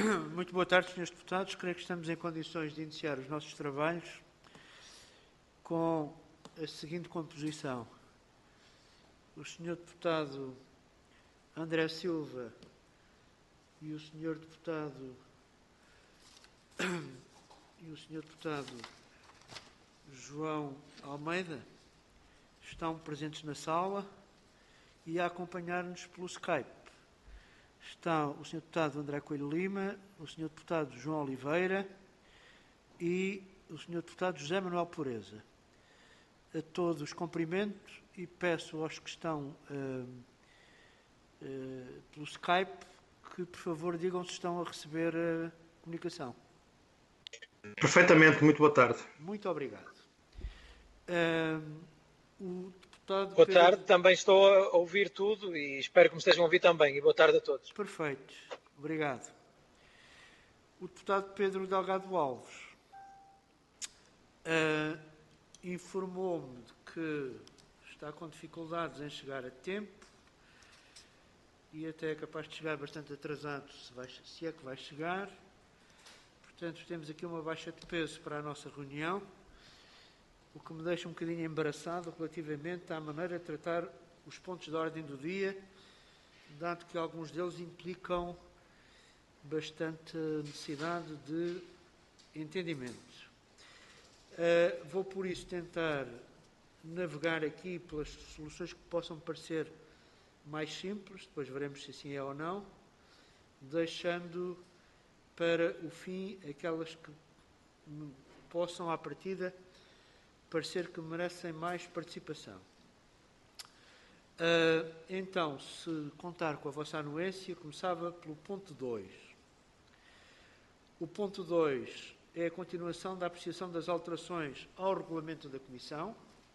Muito boa tarde, senhores deputados. Creio que estamos em condições de iniciar os nossos trabalhos com a seguinte composição. O senhor deputado André Silva e o senhor deputado João Almeida estão presentes na sala e a acompanhar-nos pelo Skype. Estão o Sr. Deputado André Coelho Lima, o Sr. Deputado João Oliveira e o Sr. Deputado José Manuel Pureza. A todos cumprimento e peço aos que estão pelo Skype que, por favor, digam se estão a receber a comunicação. Perfeitamente, muito boa tarde. Muito obrigado. O deputado Boa tarde, também estou a ouvir tudo e espero que me estejam a ouvir também. E boa tarde a todos. Perfeito, obrigado. O deputado Pedro Delgado Alves informou-me de que está com dificuldades em chegar a tempo e até é capaz de chegar bastante atrasado, se é que vai chegar. Portanto, temos aqui uma baixa de peso para a nossa reunião, o que me deixa um bocadinho embaraçado relativamente à maneira de tratar os pontos de ordem do dia, dado que alguns deles implicam bastante necessidade de entendimento. Vou, por isso, tentar navegar aqui pelas soluções que possam parecer mais simples, depois veremos se assim é ou não, deixando para o fim aquelas que possam, à partida, parecer que merecem mais participação. Então, se contar com a vossa anuência, começava pelo ponto 2. O ponto 2 é a continuação da apreciação das alterações ao regulamento da Comissão.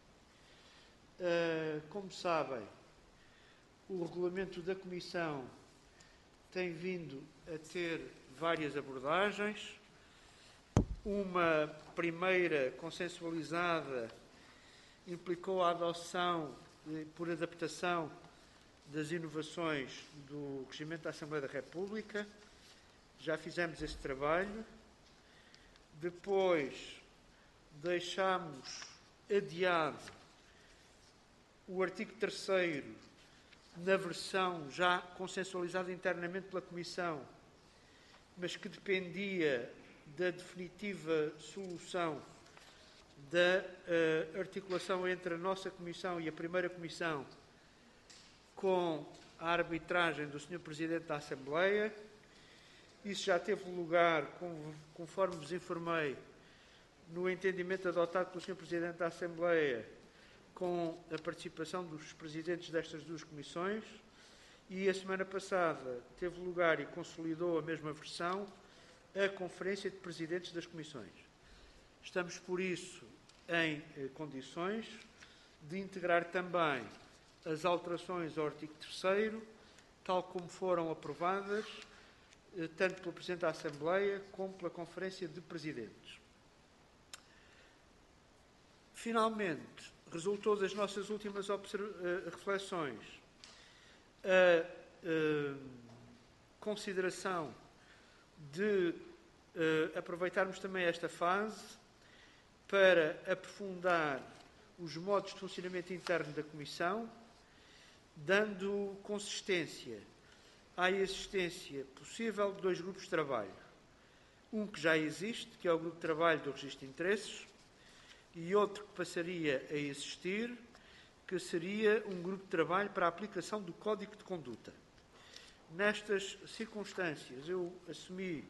Como sabem, o regulamento da Comissão tem vindo a ter várias abordagens. Uma primeira consensualizada implicou a adoção, por adaptação, das inovações do regimento da Assembleia da República. Já fizemos esse trabalho. Depois deixámos adiado o artigo 3º na versão já consensualizada internamente pela Comissão, mas que dependia da definitiva solução da articulação entre a nossa Comissão e a primeira Comissão com a arbitragem do Sr. Presidente da Assembleia. Isso já teve lugar, conforme vos informei, no entendimento adotado pelo Sr. Presidente da Assembleia com a participação dos presidentes destas duas comissões, e a semana passada teve lugar e consolidou a mesma versão a Conferência de Presidentes das Comissões. Estamos, por isso, em condições de integrar também as alterações ao artigo 3º, tal como foram aprovadas, tanto pelo Presidente da Assembleia como pela Conferência de Presidentes. Finalmente, resultou das nossas últimas reflexões a consideração de aproveitarmos também esta fase para aprofundar os modos de funcionamento interno da Comissão, dando consistência à existência possível de dois grupos de trabalho. Um que já existe, que é o Grupo de Trabalho do Registro de Interesses, e outro que passaria a existir, que seria um grupo de trabalho para a aplicação do Código de Conduta. Nestas circunstâncias, eu assumi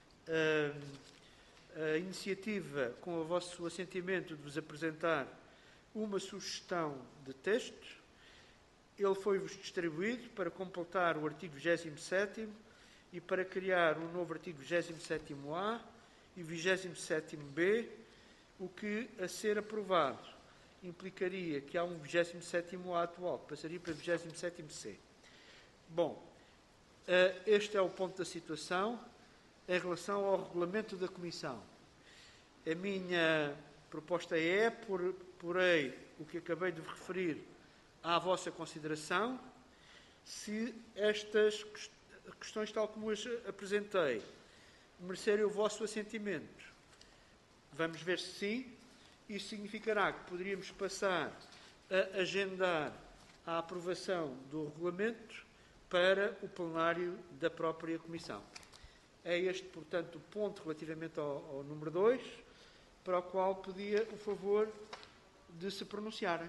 a iniciativa, com o vosso assentimento, de vos apresentar uma sugestão de texto. Ele foi-vos distribuído para completar o artigo 27º e para criar um novo artigo 27º-A e 27º-B, o que, a ser aprovado, implicaria que há um 27º-A atual, que passaria para 27º-C. Bom, este é o ponto da situação em relação ao regulamento da Comissão. A minha proposta é, porei o que acabei de referir à vossa consideração, se estas questões, tal como as apresentei, merecerem o vosso assentimento. Vamos ver se sim. Isso significará que poderíamos passar a agendar a aprovação do regulamento para o plenário da própria Comissão. É este, portanto, o ponto relativamente ao número 2, para o qual pedia o favor de se pronunciarem.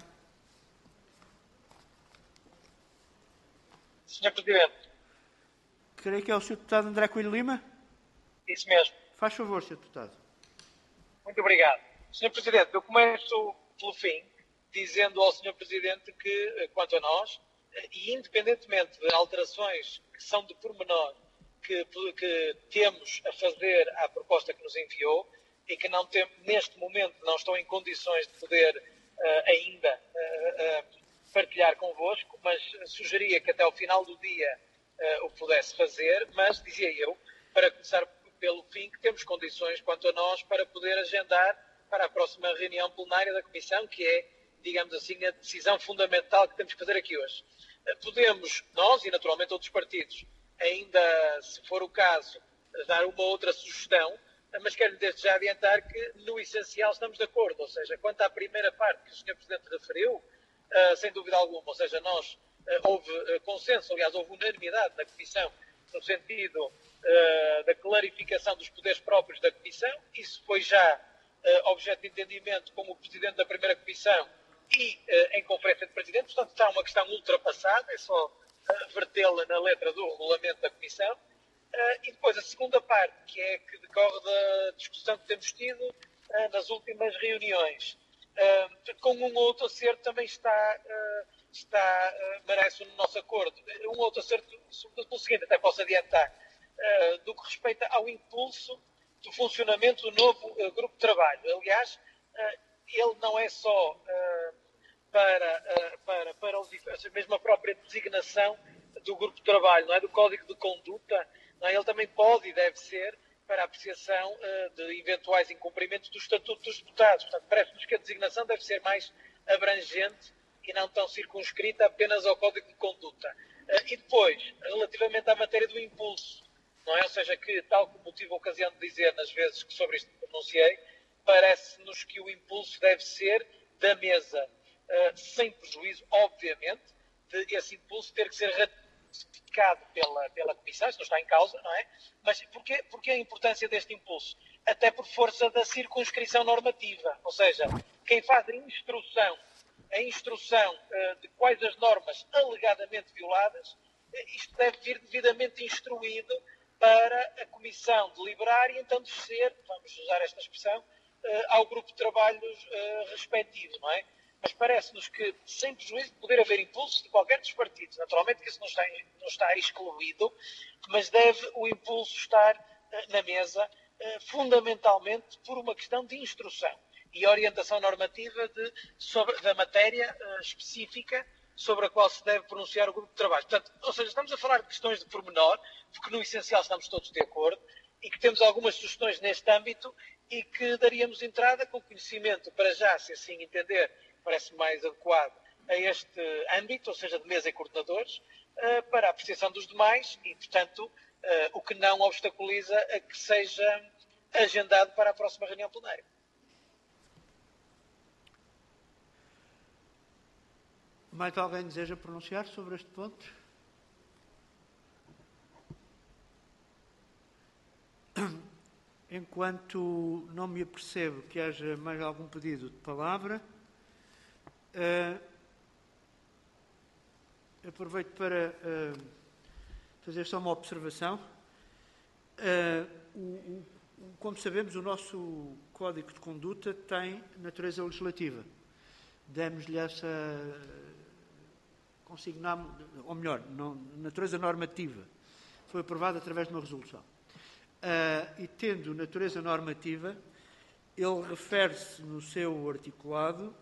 Senhor Presidente. Creio que é o Sr. Deputado André Coelho Lima. Isso mesmo. Faz favor, Sr. Deputado. Muito obrigado. Sr. Presidente, eu começo pelo fim, dizendo ao Sr. Presidente que, quanto a nós, e independentemente de alterações que são de pormenor que temos a fazer à proposta que nos enviou e que não tem, neste momento não estão em condições de poder ainda partilhar convosco, mas sugeria que até ao final do dia o pudesse fazer, mas dizia eu, para começar pelo fim, que temos condições quanto a nós para poder agendar para a próxima reunião plenária da Comissão, que é, digamos assim, a decisão fundamental que temos que fazer aqui hoje. Podemos, nós e naturalmente outros partidos, ainda, se for o caso, dar uma outra sugestão, mas quero desde já adiantar que no essencial estamos de acordo, ou seja, quanto à primeira parte que o Sr. Presidente referiu, sem dúvida alguma, ou seja, houve consenso, aliás, houve unanimidade na Comissão no sentido da clarificação dos poderes próprios da Comissão. Isso foi já objeto de entendimento com o Presidente da primeira Comissão e em Conferência de Presidentes. Portanto, está uma questão ultrapassada, é só vertê-la na letra do regulamento da Comissão. E depois a segunda parte, que decorre da discussão que temos tido nas últimas reuniões. Com um ou outro acerto também merece o nosso acordo. Um ou outro acerto, sobretudo pelo seguinte, até posso adiantar, do que respeita ao impulso do funcionamento do novo grupo de trabalho. Aliás, ele não é só mesmo a própria designação do grupo de trabalho, não é? Do Código de Conduta, não é? Ele também pode e deve ser para a apreciação de eventuais incumprimentos do Estatuto dos Deputados. Portanto, parece-nos que a designação deve ser mais abrangente e não tão circunscrita apenas ao Código de Conduta. E depois, relativamente à matéria do impulso, não é? Ou seja, que, tal como tive a ocasião de dizer nas vezes que sobre isto me pronunciei, parece-nos que o impulso deve ser da mesa, sem prejuízo, obviamente, de esse impulso ter que ser ratificado pela Comissão, isso não está em causa, não é? Mas porquê a importância deste impulso? Até por força da circunscrição normativa, ou seja, quem faz a instrução de quais as normas alegadamente violadas, isto deve vir devidamente instruído para a Comissão deliberar e então descer, vamos usar esta expressão, ao grupo de trabalhos respectivo, não é? Mas parece-nos que, sem prejuízo de poder haver impulso de qualquer dos partidos, naturalmente que isso não está excluído, mas deve o impulso estar na mesa, fundamentalmente por uma questão de instrução e orientação normativa da matéria específica sobre a qual se deve pronunciar o grupo de trabalho. Portanto, ou seja, estamos a falar de questões de pormenor, porque no essencial estamos todos de acordo, e que temos algumas sugestões neste âmbito e que daríamos entrada com conhecimento para já, se assim entender, parece mais adequado a este âmbito, ou seja, de mesa e coordenadores, para a apreciação dos demais e, portanto, o que não obstaculiza a que seja agendado para a próxima reunião plenária. Mais alguém deseja pronunciar sobre este ponto? Enquanto não me apercebo que haja mais algum pedido de palavra, aproveito para fazer só uma observação. Como sabemos, o nosso Código de Conduta tem natureza legislativa. Demos-lhe essa ou melhor, natureza normativa. Foi aprovado através de uma resolução. E tendo natureza normativa, ele refere-se no seu articulado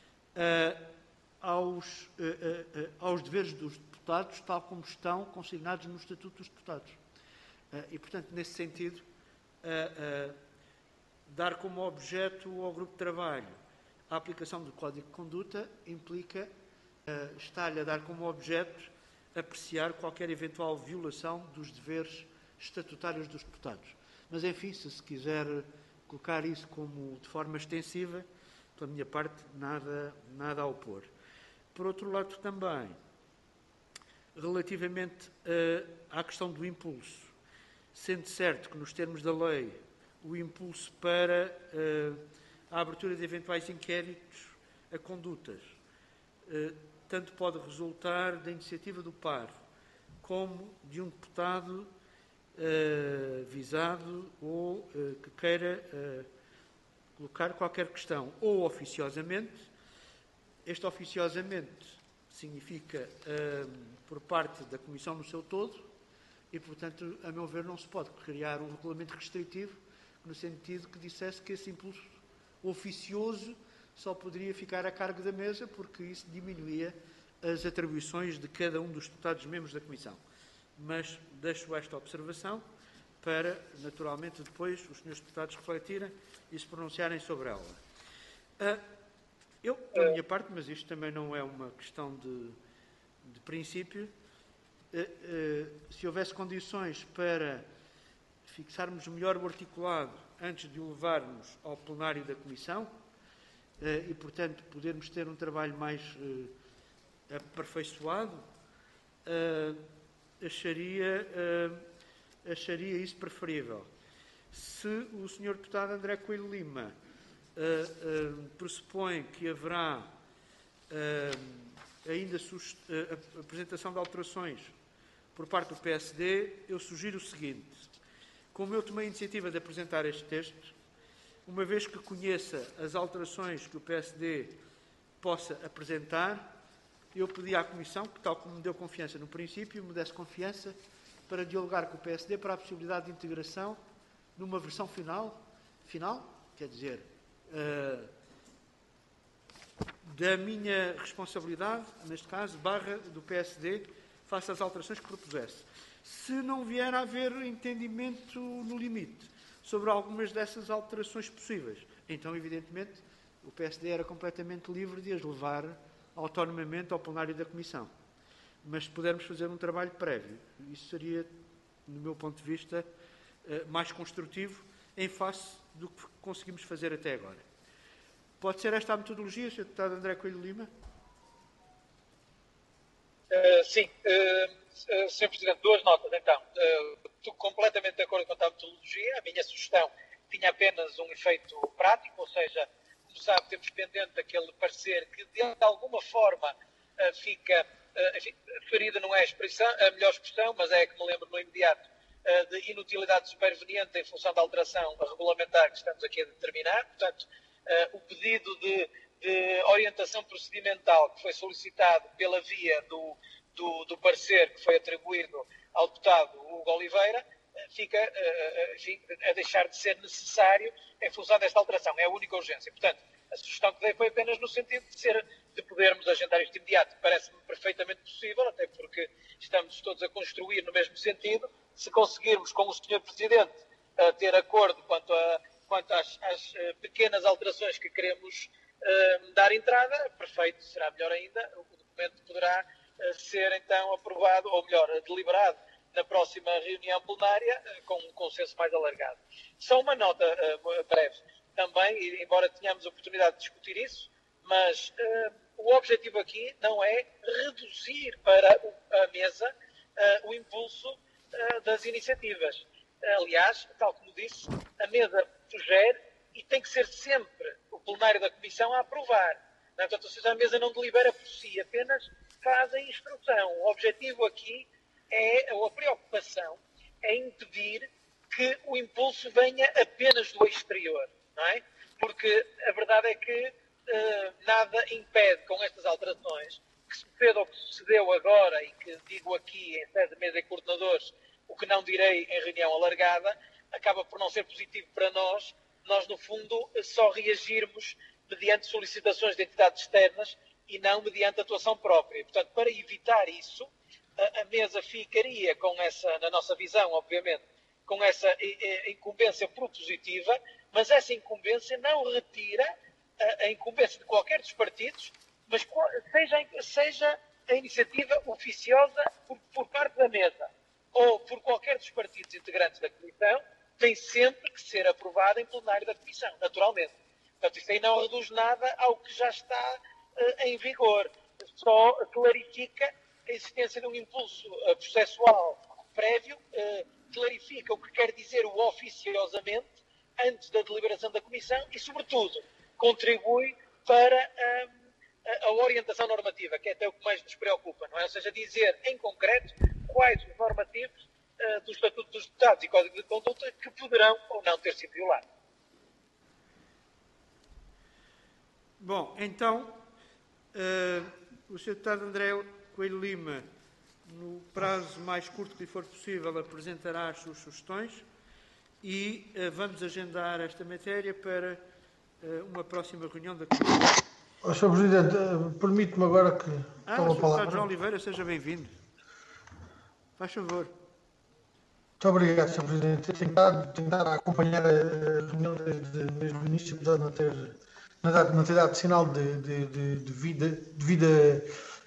aos deveres dos deputados, tal como estão consignados no Estatuto dos Deputados. E, portanto, nesse sentido, dar como objeto ao grupo de trabalho a aplicação do Código de Conduta implica estar-lhe a dar como objeto apreciar qualquer eventual violação dos deveres estatutários dos deputados. Mas, enfim, se quiser colocar isso como de forma extensiva, pela minha parte, nada a opor. Por outro lado, também, relativamente à questão do impulso, sendo certo que, nos termos da lei, o impulso para a abertura de eventuais inquéritos a condutas tanto pode resultar da iniciativa do par, como de um deputado visado ou que queira colocar qualquer questão, ou oficiosamente. Este oficiosamente significa por parte da Comissão no seu todo e, portanto, a meu ver, não se pode criar um regulamento restritivo no sentido que dissesse que esse impulso oficioso só poderia ficar a cargo da mesa, porque isso diminuía as atribuições de cada um dos deputados membros da Comissão. Mas deixo esta observação para, naturalmente, depois os senhores deputados refletirem e se pronunciarem sobre ela. Eu, da minha parte, mas isto também não é uma questão de princípio, se houvesse condições para fixarmos melhor o articulado antes de o levarmos ao plenário da Comissão e, portanto, podermos ter um trabalho mais aperfeiçoado, acharia isso preferível. Se o Sr. Deputado André Coelho Lima pressupõe que haverá ainda a apresentação de alterações por parte do PSD, eu sugiro o seguinte: como eu tomei a iniciativa de apresentar este texto, uma vez que conheça as alterações que o PSD possa apresentar, eu pedi à Comissão, que tal como me deu confiança no princípio, me desse confiança para dialogar com o PSD para a possibilidade de integração numa versão final, quer dizer, da minha responsabilidade, neste caso, / do PSD, face às alterações que propusesse. Se não vier a haver entendimento no limite sobre algumas dessas alterações possíveis, então, evidentemente, o PSD era completamente livre de as levar autonomamente ao plenário da Comissão. Mas se pudermos fazer um trabalho prévio, isso seria, no meu ponto de vista, mais construtivo em face do que conseguimos fazer até agora. Pode ser esta a metodologia, Sr. Deputado André Coelho Lima? Sim. Sr. Presidente, duas notas, então. Estou completamente de acordo com a metodologia. A minha sugestão tinha apenas um efeito prático, ou seja, como sabe, temos pendente aquele parecer que, de alguma forma, fica, enfim, referida não é a melhor expressão, mas é a que me lembro no imediato, de inutilidade superveniente em função da alteração regulamentar que estamos aqui a determinar. Portanto, o pedido de orientação procedimental que foi solicitado pela via do parecer que foi atribuído ao deputado Hugo Oliveira fica enfim, a deixar de ser necessário em função desta alteração. É a única urgência. Portanto, a sugestão que dei foi apenas no sentido de podermos agendar isto imediato. Parece-me perfeitamente possível, até porque estamos todos a construir no mesmo sentido. Se conseguirmos, com o Sr. Presidente, ter acordo quanto às pequenas alterações que queremos dar entrada, perfeito, será melhor ainda. O documento poderá ser, então, aprovado, ou melhor, deliberado na próxima reunião plenária, com um consenso mais alargado. Só uma nota breve também, embora tenhamos a oportunidade de discutir isso, mas o objetivo aqui não é reduzir para a mesa o impulso das iniciativas. Aliás, tal como disse, a mesa sugere e tem que ser sempre o plenário da Comissão a aprovar. Portanto, ou seja, a mesa não delibera por si, apenas faz a instrução. O objetivo aqui ou a preocupação é impedir que o impulso venha apenas do exterior, não é? Porque a verdade é que nada impede com estas alterações que suceda o que sucedeu agora e que digo aqui em sede de mesa e coordenadores, o que não direi em reunião alargada, acaba por não ser positivo para nós, no fundo, só reagirmos mediante solicitações de entidades externas e não mediante atuação própria. Portanto, para evitar isso, a mesa ficaria com essa, na nossa visão, obviamente, com essa incumbência propositiva, mas essa incumbência não retira a incumbência de qualquer dos partidos, mas seja a iniciativa oficiosa por parte da mesa ou por qualquer dos partidos integrantes da Comissão, tem sempre que ser aprovada em plenário da Comissão, naturalmente. Portanto, isso aí não reduz nada ao que já está em vigor. Só clarifica a existência de um impulso processual prévio, clarifica o que quer dizer o oficiosamente antes da deliberação da Comissão e, sobretudo, contribui para a orientação normativa, que é até o que mais nos preocupa, não é? Ou seja, dizer em concreto quais os normativos do Estatuto dos Deputados e Código de Conduta que poderão ou não ter sido violados. Bom, então, o Sr. Deputado André Coelho Lima, no prazo mais curto que lhe for possível, apresentará as suas sugestões e vamos agendar esta matéria para uma próxima reunião da Comissão. Sr. Presidente, permite-me agora que Sr. tome a palavra. Deputado João Oliveira, seja bem-vindo. Faz favor. Muito obrigado, Sr. Presidente. Tenho estado a acompanhar a reunião desde o início, apesar de não ter dado sinal de vida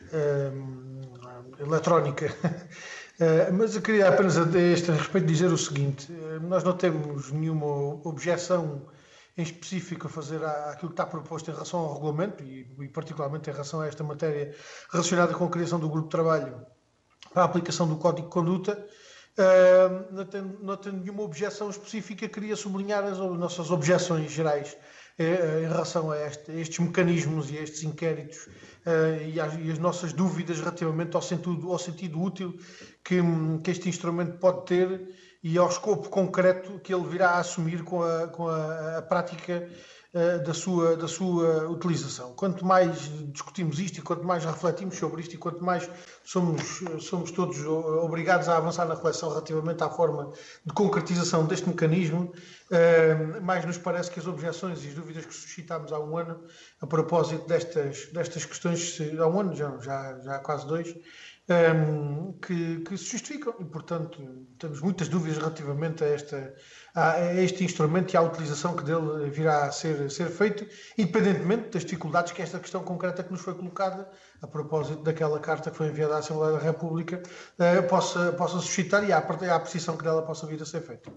eletrónica. Mas eu queria apenas a este respeito dizer o seguinte: nós não temos nenhuma objeção em específico a fazer àquilo que está proposto em relação ao regulamento e particularmente em relação a esta matéria relacionada com a criação do grupo de trabalho para a aplicação do Código de Conduta. Não tenho nenhuma objeção específica, queria sublinhar as nossas objeções gerais em relação a estes mecanismos e a estes inquéritos e as nossas dúvidas relativamente ao sentido útil que este instrumento pode ter e ao escopo concreto que ele virá a assumir com a prática da sua utilização. Quanto mais discutimos isto e quanto mais refletimos sobre isto e quanto mais somos todos obrigados a avançar na reflexão relativamente à forma de concretização deste mecanismo, mais nos parece que as objeções e as dúvidas que suscitámos há um ano a propósito destas questões, há um ano, já há quase 2, que se justificam e, portanto, temos muitas dúvidas relativamente a este instrumento e à utilização que dele virá a ser feito, independentemente das dificuldades que esta questão concreta que nos foi colocada, a propósito daquela carta que foi enviada à Assembleia da República, possa suscitar e à apreciação que dela possa vir a ser feita.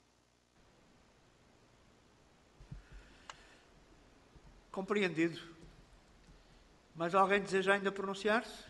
Compreendido. Mas alguém deseja ainda pronunciar-se?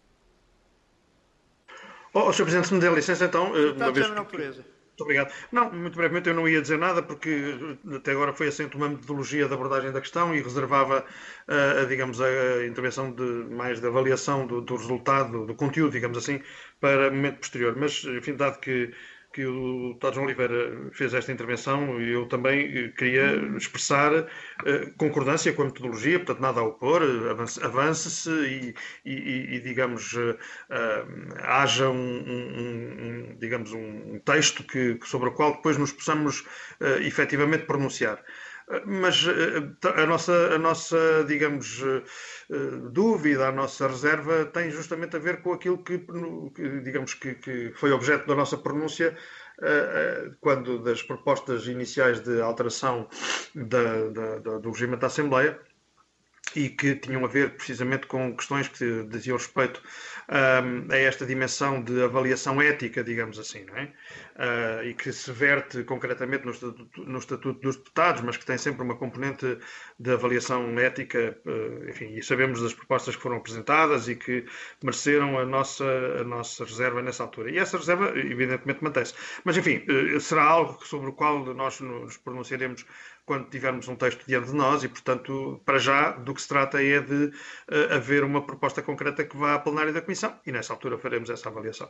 Sr. Presidente, se me der licença, então... Deputado General Pureza. Muito obrigado. Não, muito brevemente, eu não ia dizer nada, porque até agora foi assente uma metodologia de abordagem da questão e reservava, digamos, a intervenção mais de avaliação do resultado, do conteúdo, digamos assim, para momento posterior. Mas, enfim, dado que o deputado João Oliveira fez esta intervenção, eu também queria expressar concordância com a metodologia, portanto nada a opor, avance-se e digamos, haja digamos, um texto sobre o qual depois nos possamos efetivamente pronunciar. Mas a nossa, digamos, dúvida, a nossa reserva tem justamente a ver com aquilo que digamos, que foi objeto da nossa pronúncia quando das propostas iniciais de alteração do regimento da Assembleia, e que tinham a ver precisamente com questões que diziam respeito a esta dimensão de avaliação ética, digamos assim, não é? E que se verte concretamente no Estatuto dos Deputados, mas que tem sempre uma componente de avaliação ética, enfim, e sabemos das propostas que foram apresentadas e que mereceram a nossa reserva nessa altura. E essa reserva, evidentemente, mantém-se. Mas, enfim, será algo sobre o qual nós nos pronunciaremos quando tivermos um texto diante de nós e, portanto, para já, do que se trata é de haver uma proposta concreta que vá à plenária da Comissão e, nessa altura, faremos essa avaliação.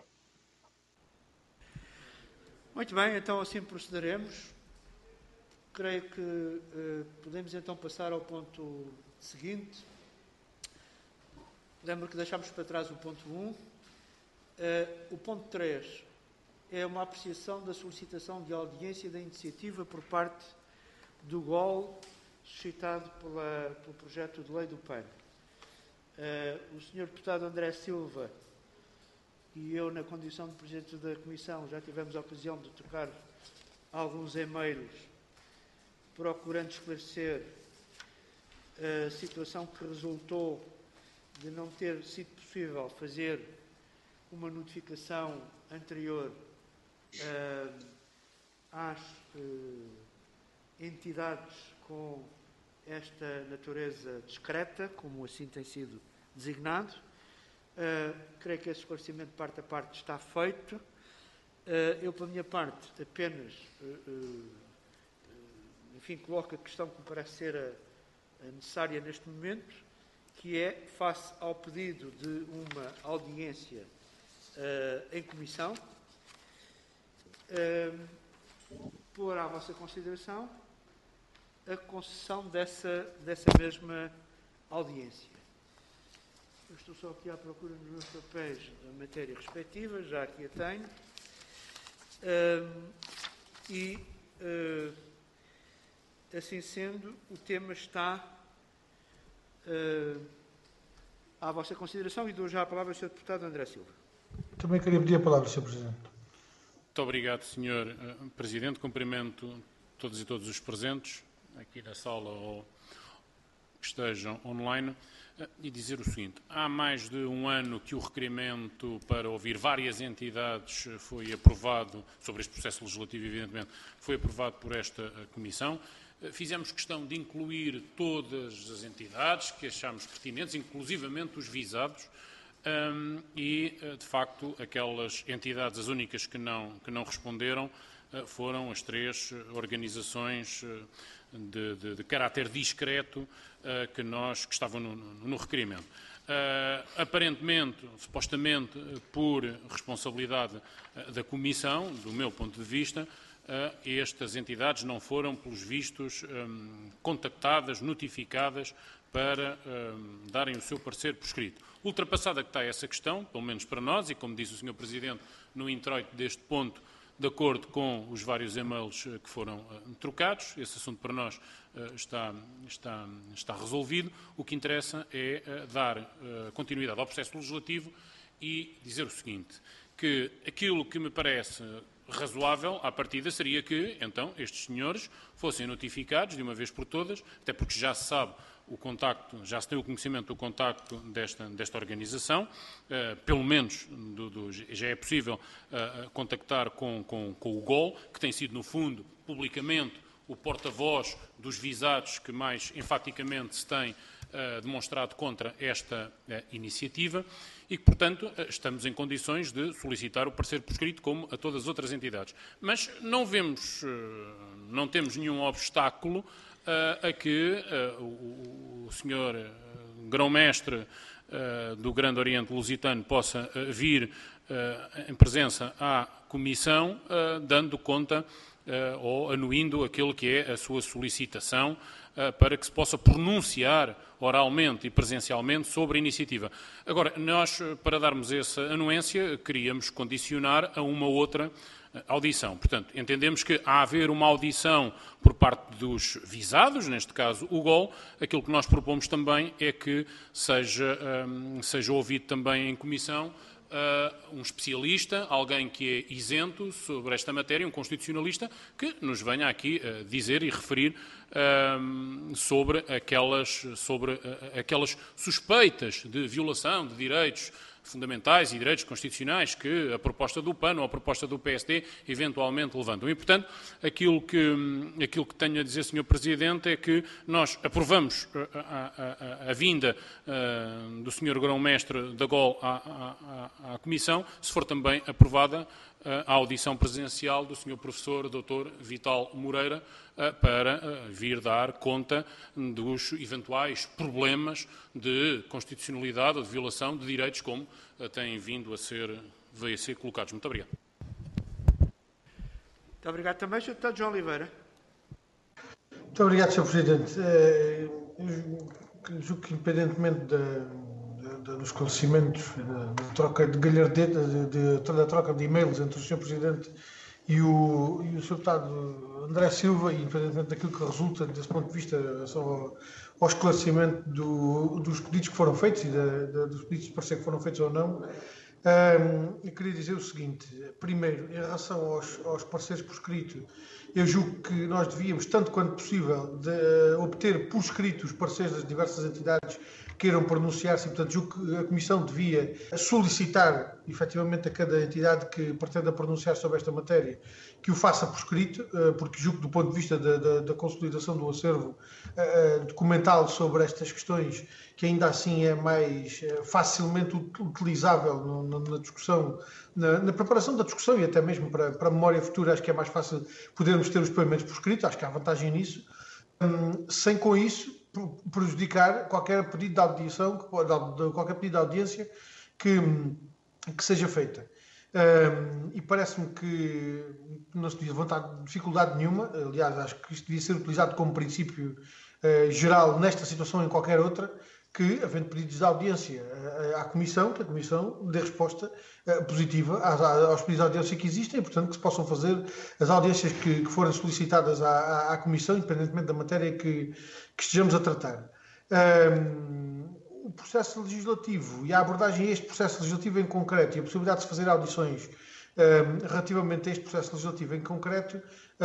Muito bem, então assim procederemos. Creio que podemos então passar ao ponto seguinte. Lembro que deixámos para trás o ponto 1. O ponto 3 é uma apreciação da solicitação de audiência da iniciativa por parte do GOL, suscitado pelo projeto de lei do PAN. O Sr. Deputado André Silva e eu, na condição de Presidente da Comissão, já tivemos a ocasião de trocar alguns e-mails procurando esclarecer a situação que resultou de não ter sido possível fazer uma notificação anterior às entidades com esta natureza discreta, como assim tem sido designado. Creio que esse esclarecimento parte a parte está feito. Eu, pela minha parte, apenas coloco a questão que me parece ser a necessária neste momento, que é, face ao pedido de uma audiência em comissão, pôr à vossa consideração a concessão dessa mesma audiência. Eu estou só aqui à procura nos meus papéis da matéria respectiva, já aqui a tenho. Assim sendo, o tema está à vossa consideração e dou já a palavra ao Sr. Deputado André Silva. Também queria pedir a palavra, Sr. Presidente. Muito obrigado, Sr. Presidente. Cumprimento todos e todos os presentes aqui na sala ou que estejam online e dizer o seguinte: há mais de um ano que o requerimento para ouvir várias entidades foi aprovado, sobre este processo legislativo, evidentemente, foi aprovado por esta Comissão. Fizemos questão de incluir todas as entidades que achámos pertinentes, inclusivamente os visados, e, de facto, aquelas entidades, as únicas que não responderam, foram as 3 organizações de caráter discreto que estavam no requerimento. Aparentemente, supostamente, por responsabilidade da Comissão, do meu ponto de vista, estas entidades não foram, pelos vistos, contactadas, notificadas para darem o seu parecer por escrito. Ultrapassada que está essa questão, pelo menos para nós, e como disse o Sr. Presidente no introito deste ponto, de acordo com os vários e-mails que foram trocados, esse assunto para nós está resolvido. O que interessa é dar continuidade ao processo legislativo e dizer o seguinte, que aquilo que me parece razoável, à partida, seria que, então, estes senhores fossem notificados de uma vez por todas, até porque já se sabe o contacto, já se tem o conhecimento do contacto desta organização, pelo menos já é possível contactar com o GOL, que tem sido, no fundo, publicamente, o porta-voz dos visados que mais enfaticamente se tem demonstrado contra esta iniciativa e que, portanto, estamos em condições de solicitar o parecer por escrito como a todas as outras entidades. Mas não temos nenhum obstáculo a que o Sr. Grão-Mestre do Grande Oriente Lusitano possa vir em presença à Comissão, dando conta ou anuindo aquilo que é a sua solicitação para que se possa pronunciar oralmente e presencialmente sobre a iniciativa. Agora, nós, para darmos essa anuência, queríamos condicionar a uma outra audição. Portanto, entendemos que a haver uma audição por parte dos visados, neste caso o GOL, aquilo que nós propomos também é que seja ouvido também em comissão um especialista, alguém que é isento sobre esta matéria, um constitucionalista, que nos venha aqui dizer e referir sobre aquelas suspeitas de violação de direitos fundamentais e direitos constitucionais que a proposta do PAN ou a proposta do PSD eventualmente levantam. E, portanto, aquilo que tenho a dizer, Sr. Presidente, é que nós aprovamos a vinda do Sr. Grão-Mestre da GOL à Comissão, se for também aprovada a audição presencial do Sr. Professor Dr. Vital Moreira para vir dar conta dos eventuais problemas de constitucionalidade ou de violação de direitos como têm vindo a ser colocados. Muito obrigado. Muito obrigado também, Sr. Deputado João Oliveira. Muito obrigado, Sr. Presidente. Julgo que, independentemente dos esclarecimentos, da troca de galhardeta, da troca de e-mails entre o Sr. Presidente e o Sr. Deputado André Silva, e independentemente daquilo que resulta, desse ponto de vista, ao esclarecimento dos pedidos que foram feitos e dos pedidos de parecer que foram feitos ou não, eu queria dizer o seguinte. Primeiro, em relação aos pareceres por escrito, eu julgo que nós devíamos, tanto quanto possível, obter por escrito os pareceres das diversas entidades que queiram pronunciar-se, e, portanto, julgo que a Comissão devia solicitar efetivamente, a cada entidade que pretenda pronunciar sobre esta matéria que o faça por escrito, porque julgo, do ponto de vista da consolidação do acervo documental sobre estas questões, que ainda assim é mais facilmente utilizável na discussão, na preparação da discussão e até mesmo para a memória futura. Acho que é mais fácil podermos ter os depoimentos por escrito, acho que há vantagem nisso, sem com isso prejudicar qualquer pedido de audição, qualquer pedido de audiência que seja feita. E parece-me que não se devia levantar dificuldade nenhuma. Aliás, acho que isto devia ser utilizado como princípio geral nesta situação e em qualquer outra, que, havendo pedidos de audiência à Comissão, que a Comissão dê resposta positiva aos pedidos de audiência que existem e, portanto, que se possam fazer as audiências que forem solicitadas à Comissão, independentemente da matéria que estejamos a tratar. O processo legislativo e a abordagem a este processo legislativo em concreto e a possibilidade de se fazer audições relativamente a este processo legislativo em concreto,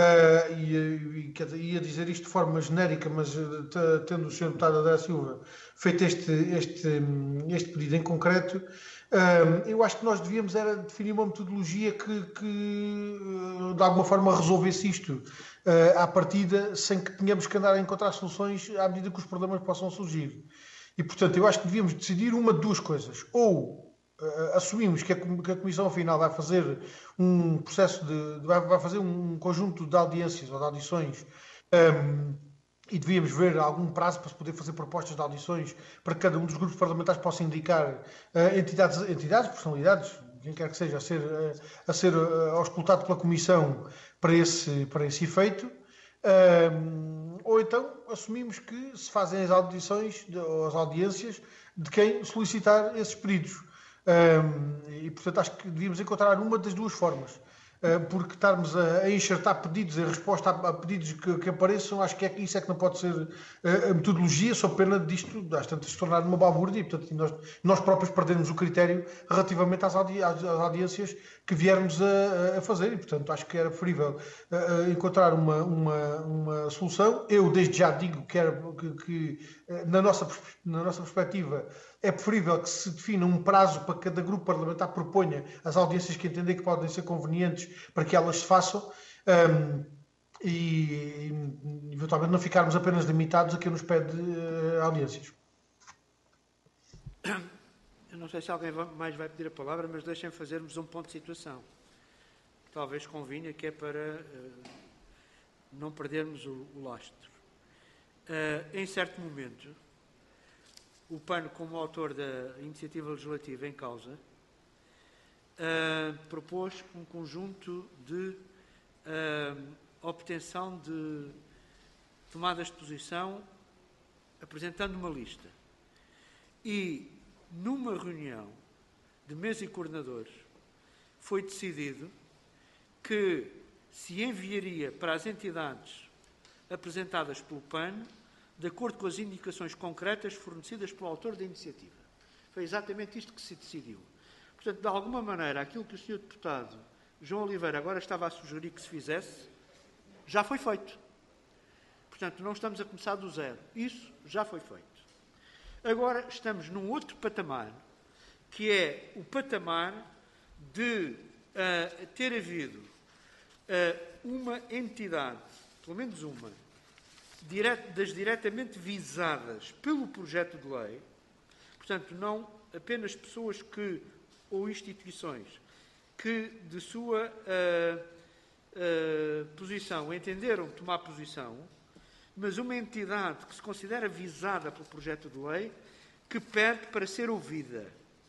ia dizer isto de forma genérica, mas tendo o Sr. Deputado André Silva feito este pedido em concreto, eu acho que nós devíamos era definir uma metodologia que de alguma forma resolvesse isto à partida, sem que tenhamos que andar a encontrar soluções à medida que os problemas possam surgir. E, portanto, eu acho que devíamos decidir uma de duas coisas. Ou assumimos que a Comissão final vai fazer um processo vai fazer um conjunto de audiências ou de audições, e devíamos ver algum prazo para se poder fazer propostas de audições para que cada um dos grupos parlamentares possa indicar entidades, personalidades, quem quer que seja, a ser auscultado pela Comissão para esse efeito. Ou então assumimos que se fazem as audições ou as audiências de quem solicitar esses pedidos. E, portanto, acho que devíamos encontrar uma das duas formas. Porque estarmos a enxertar pedidos em resposta a pedidos que apareçam, acho que isso é que não pode ser a metodologia, só pena disto, às tantas, se tornar uma balbúrdia, e, portanto, nós próprios perdermos o critério relativamente às audiências que viermos a fazer, e, portanto, acho que era preferível encontrar uma solução. Eu, desde já, digo que na nossa perspectiva, é preferível que se defina um prazo para que cada grupo parlamentar proponha as audiências que entender que podem ser convenientes para que elas se façam, e eventualmente não ficarmos apenas limitados a quem nos pede audiências. Eu não sei se alguém mais vai pedir a palavra, mas deixem fazermos um ponto de situação. Talvez convinha, que é para não perdermos o lastro. Em certo momento, o PAN, como autor da iniciativa legislativa em causa, propôs um conjunto de obtenção de tomadas de posição, apresentando uma lista. E, numa reunião de mesa e coordenadores, foi decidido que se enviaria para as entidades apresentadas pelo PAN, de acordo com as indicações concretas fornecidas pelo autor da iniciativa. Foi exatamente isto que se decidiu. Portanto, de alguma maneira, aquilo que o Sr. Deputado João Oliveira agora estava a sugerir que se fizesse, já foi feito. Portanto, não estamos a começar do zero. Isso já foi feito. Agora estamos num outro patamar, que é o patamar de ter havido uma entidade, pelo menos uma, das diretamente visadas pelo projeto de lei, portanto, não apenas pessoas ou instituições que, de sua posição, entenderam tomar posição, mas uma entidade que se considera visada pelo projeto de lei, que pede para ser ouvida,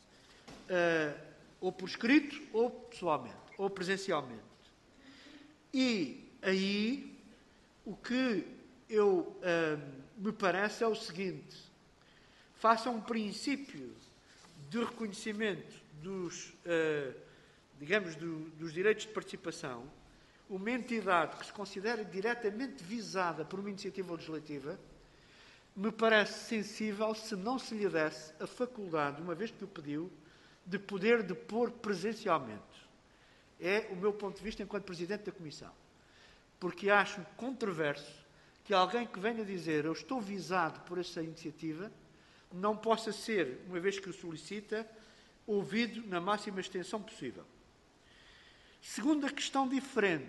ou por escrito, ou pessoalmente, ou presencialmente. E aí, o que me parece é o seguinte: faça um princípio de reconhecimento dos direitos de participação, uma entidade que se considera diretamente visada por uma iniciativa legislativa, me parece sensível se não se lhe desse a faculdade, uma vez que o pediu, de poder depor presencialmente. É o meu ponto de vista enquanto Presidente da Comissão. Porque acho controverso que alguém que venha dizer eu estou visado por essa iniciativa não possa ser, uma vez que o solicita, ouvido na máxima extensão possível. Segunda questão diferente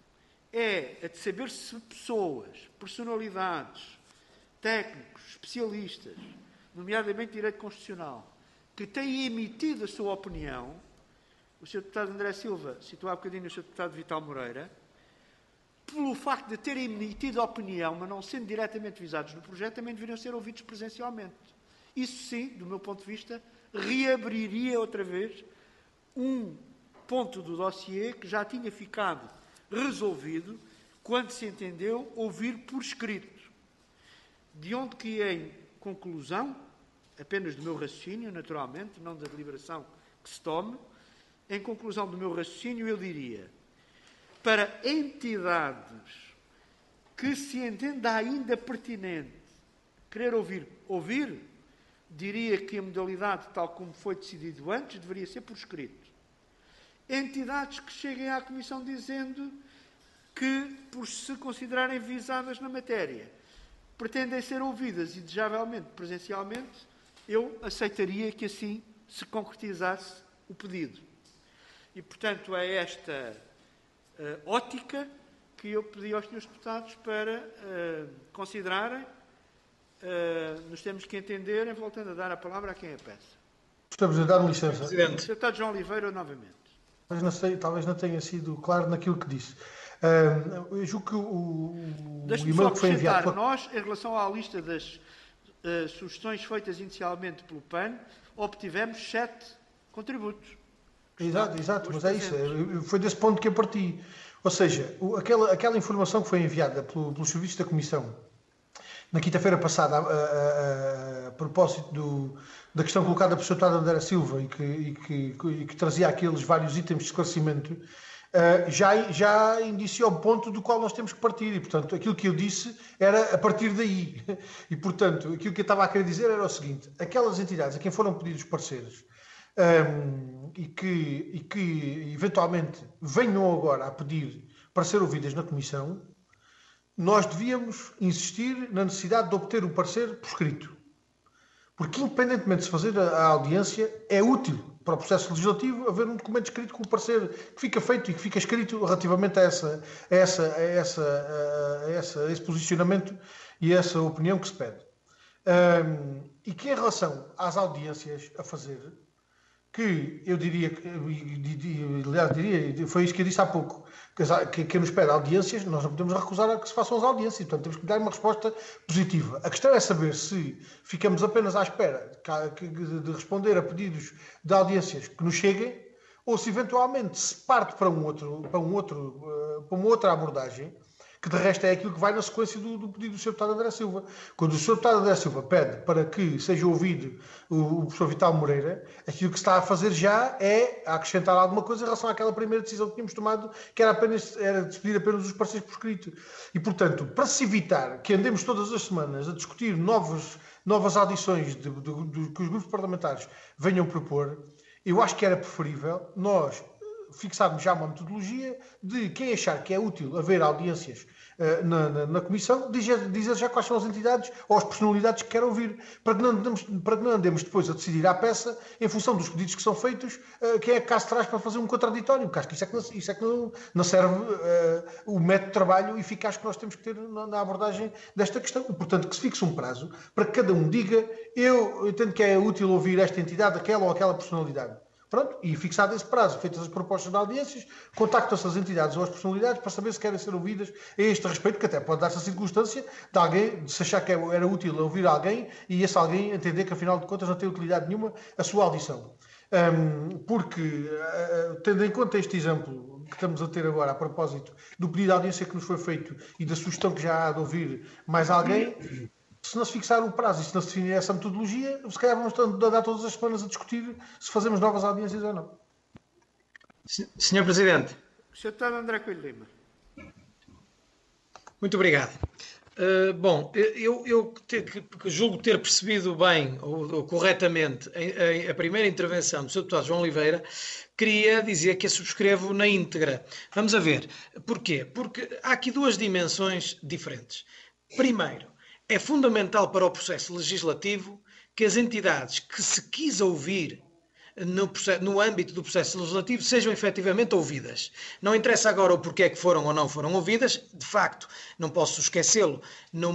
é a de saber se pessoas, personalidades, técnicos, especialistas, nomeadamente direito constitucional, que têm emitido a sua opinião, o Sr. Deputado André Silva citou há bocadinho o Sr. Deputado Vital Moreira, pelo facto de terem emitido a opinião, mas não sendo diretamente visados no projeto, também deveriam ser ouvidos presencialmente. Isso sim, do meu ponto de vista, reabriria outra vez um ponto do dossiê que já tinha ficado resolvido quando se entendeu ouvir por escrito. De onde que, em conclusão, apenas do meu raciocínio, naturalmente, não da deliberação que se tome, em conclusão do meu raciocínio, eu diria, para entidades que se entenda ainda pertinente querer ouvir, diria que a modalidade, tal como foi decidido antes, deveria ser por escrito. Entidades que cheguem à Comissão dizendo que, por se considerarem visadas na matéria, pretendem ser ouvidas e, desejavelmente, presencialmente, eu aceitaria que assim se concretizasse o pedido. E, portanto, é esta ótica que eu pedi aos senhores deputados para considerarem. Nos temos que entender, voltando a dar a palavra a quem a peça. Estamos a dar licença. Presidente. O Sr. Deputado João Oliveira, novamente. Talvez não tenha sido claro naquilo que disse. Eu julgo que o Deixe-me só e-mail que foi enviado... acrescentar, nós, em relação à lista das sugestões feitas inicialmente pelo PAN, obtivemos 7 contributos. Exato, mas é isso. Foi desse ponto que eu parti. Ou seja, aquela informação que foi enviada pelos serviços da Comissão na quinta-feira passada a propósito da questão colocada pelo Sr. Deputado André Silva e que trazia aqueles vários itens de esclarecimento, já indiciou o ponto do qual nós temos que partir. E, portanto, aquilo que eu disse era a partir daí. E, portanto, aquilo que eu estava a querer dizer era o seguinte: aquelas entidades a quem foram pedidos pareceres e que eventualmente venham agora a pedir para ser ouvidas na Comissão, nós devíamos insistir na necessidade de obter o parecer por escrito. Porque, independentemente de se fazer a audiência, é útil para o processo legislativo haver um documento escrito com o parecer que fica feito e que fica escrito relativamente a esse posicionamento e a essa opinião que se pede. E que, em relação às audiências a fazer, que eu diria, foi isso que eu disse há pouco, que nos pede audiências, nós não podemos recusar a que se façam as audiências, portanto temos que dar uma resposta positiva. A questão é saber se ficamos apenas à espera de responder a pedidos de audiências que nos cheguem, ou se eventualmente se parte para uma outra abordagem, que de resto é aquilo que vai na sequência do pedido do Sr. Deputado André Silva. Quando o Sr. Deputado André Silva pede para que seja ouvido o professor Vital Moreira, aquilo que está a fazer já é acrescentar alguma coisa em relação àquela primeira decisão que tínhamos tomado, que era de pedir apenas os pareceres por escrito. E, portanto, para se evitar que andemos todas as semanas a discutir novas audições que os grupos parlamentares venham propor, eu acho que era preferível nós fixarmos já uma metodologia de quem achar que é útil haver audiências na Comissão, dizer já quais são as entidades ou as personalidades que quer ouvir, para que não andemos depois a decidir à peça, em função dos pedidos que são feitos, quem é que cá se traz para fazer um contraditório, porque acho que isso é que não serve o método de trabalho eficaz que nós temos que ter na abordagem desta questão. E, portanto, que se fixe um prazo para que cada um diga: eu entendo que é útil ouvir esta entidade, aquela ou aquela personalidade. Pronto, e fixado esse prazo, feitas as propostas de audiências, contactam-se as entidades ou as personalidades para saber se querem ser ouvidas a este respeito, que até pode dar-se a circunstância de alguém, de se achar que era útil ouvir alguém e esse alguém entender que, afinal de contas, não tem utilidade nenhuma a sua audição. Porque, tendo em conta este exemplo que estamos a ter agora a propósito do pedido de audiência que nos foi feito e da sugestão que já há de ouvir mais alguém, se não se fixar o prazo e se não se definir essa metodologia, se calhar vamos andar todas as semanas a discutir se fazemos novas audiências ou não. Senhor Presidente. Sr. Deputado André Coelho Lima. Muito obrigado. Bom, eu julgo ter percebido bem ou corretamente a primeira intervenção do Sr. Deputado João Oliveira. Queria dizer que a subscrevo na íntegra. Vamos a ver. Porquê? Porque há aqui duas dimensões diferentes. Primeiro, é fundamental para o processo legislativo que as entidades que se quis ouvir no âmbito do processo legislativo sejam efetivamente ouvidas. Não interessa agora o porquê é que foram ou não foram ouvidas, de facto, não posso esquecê-lo, num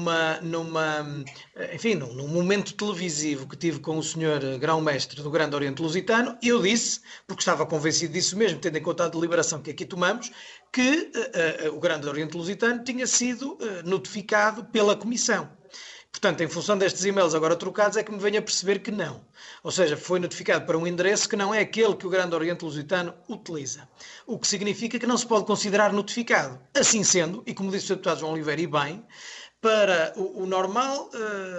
momento televisivo que tive com o senhor grão-mestre do Grande Oriente Lusitano, eu disse, porque estava convencido disso mesmo, tendo em conta a deliberação que aqui tomamos, que o Grande Oriente Lusitano tinha sido notificado pela Comissão. Portanto, em função destes e-mails agora trocados, é que me venho a perceber que não. Ou seja, foi notificado para um endereço que não é aquele que o Grande Oriente Lusitano utiliza. O que significa que não se pode considerar notificado. Assim sendo, e como disse o deputado João Oliveira, e bem, para o normal,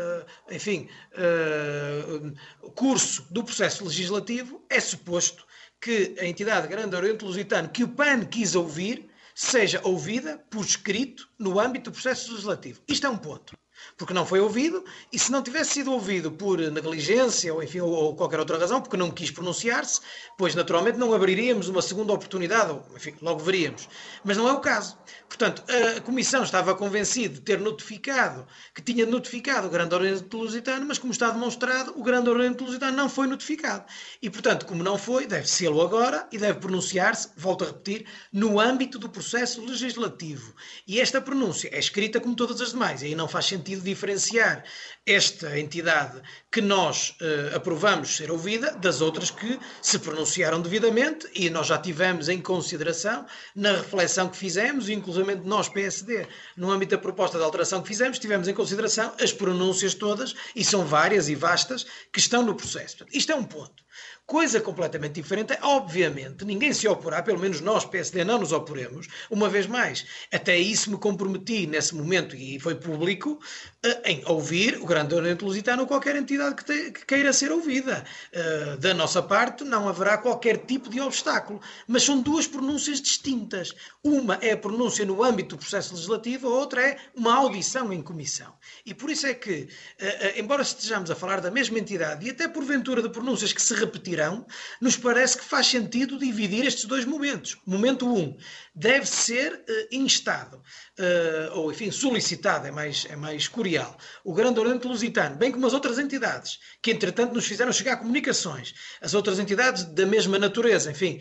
curso do processo legislativo, é suposto que a entidade Grande Oriente Lusitano, que o PAN quis ouvir, seja ouvida por escrito no âmbito do processo legislativo. Isto é um ponto. Porque não foi ouvido, e se não tivesse sido ouvido por negligência ou qualquer outra razão, porque não quis pronunciar-se, pois naturalmente não abriríamos uma segunda oportunidade, ou enfim, logo veríamos. Mas não é o caso. Portanto, a Comissão estava convencida de ter notificado, que tinha notificado o Grande Oriente Lusitano, mas como está demonstrado, o Grande Oriente Lusitano não foi notificado. E, portanto, como não foi, deve sê-lo agora e deve pronunciar-se, volto a repetir, no âmbito do processo legislativo. E esta pronúncia é escrita como todas as demais, e aí não faz sentido diferenciar esta entidade que nós aprovamos ser ouvida das outras que se pronunciaram devidamente, e nós já tivemos em consideração na reflexão que fizemos, inclusive nós, PSD, no âmbito da proposta de alteração que fizemos, tivemos em consideração as pronúncias todas, e são várias e vastas, que estão no processo. Portanto, isto é um ponto. Coisa completamente diferente é, obviamente, ninguém se oporá, pelo menos nós, PSD, não nos oporemos, uma vez mais. Até isso me comprometi nesse momento, e foi público, em ouvir o Grande Oriente Lusitano ou qualquer entidade que queira ser ouvida. Da nossa parte, não haverá qualquer tipo de obstáculo. Mas são duas pronúncias distintas. Uma é a pronúncia no âmbito do processo legislativo, a outra é uma audição em comissão. E por isso é que, embora estejamos a falar da mesma entidade, e até porventura de pronúncias que se repetirão, nos parece que faz sentido dividir estes dois momentos. Momento 1, deve ser instado, ou enfim, solicitado, é mais curial, o Grande Oriente Lusitano, bem como as outras entidades, que entretanto nos fizeram chegar comunicações, as outras entidades da mesma natureza, enfim,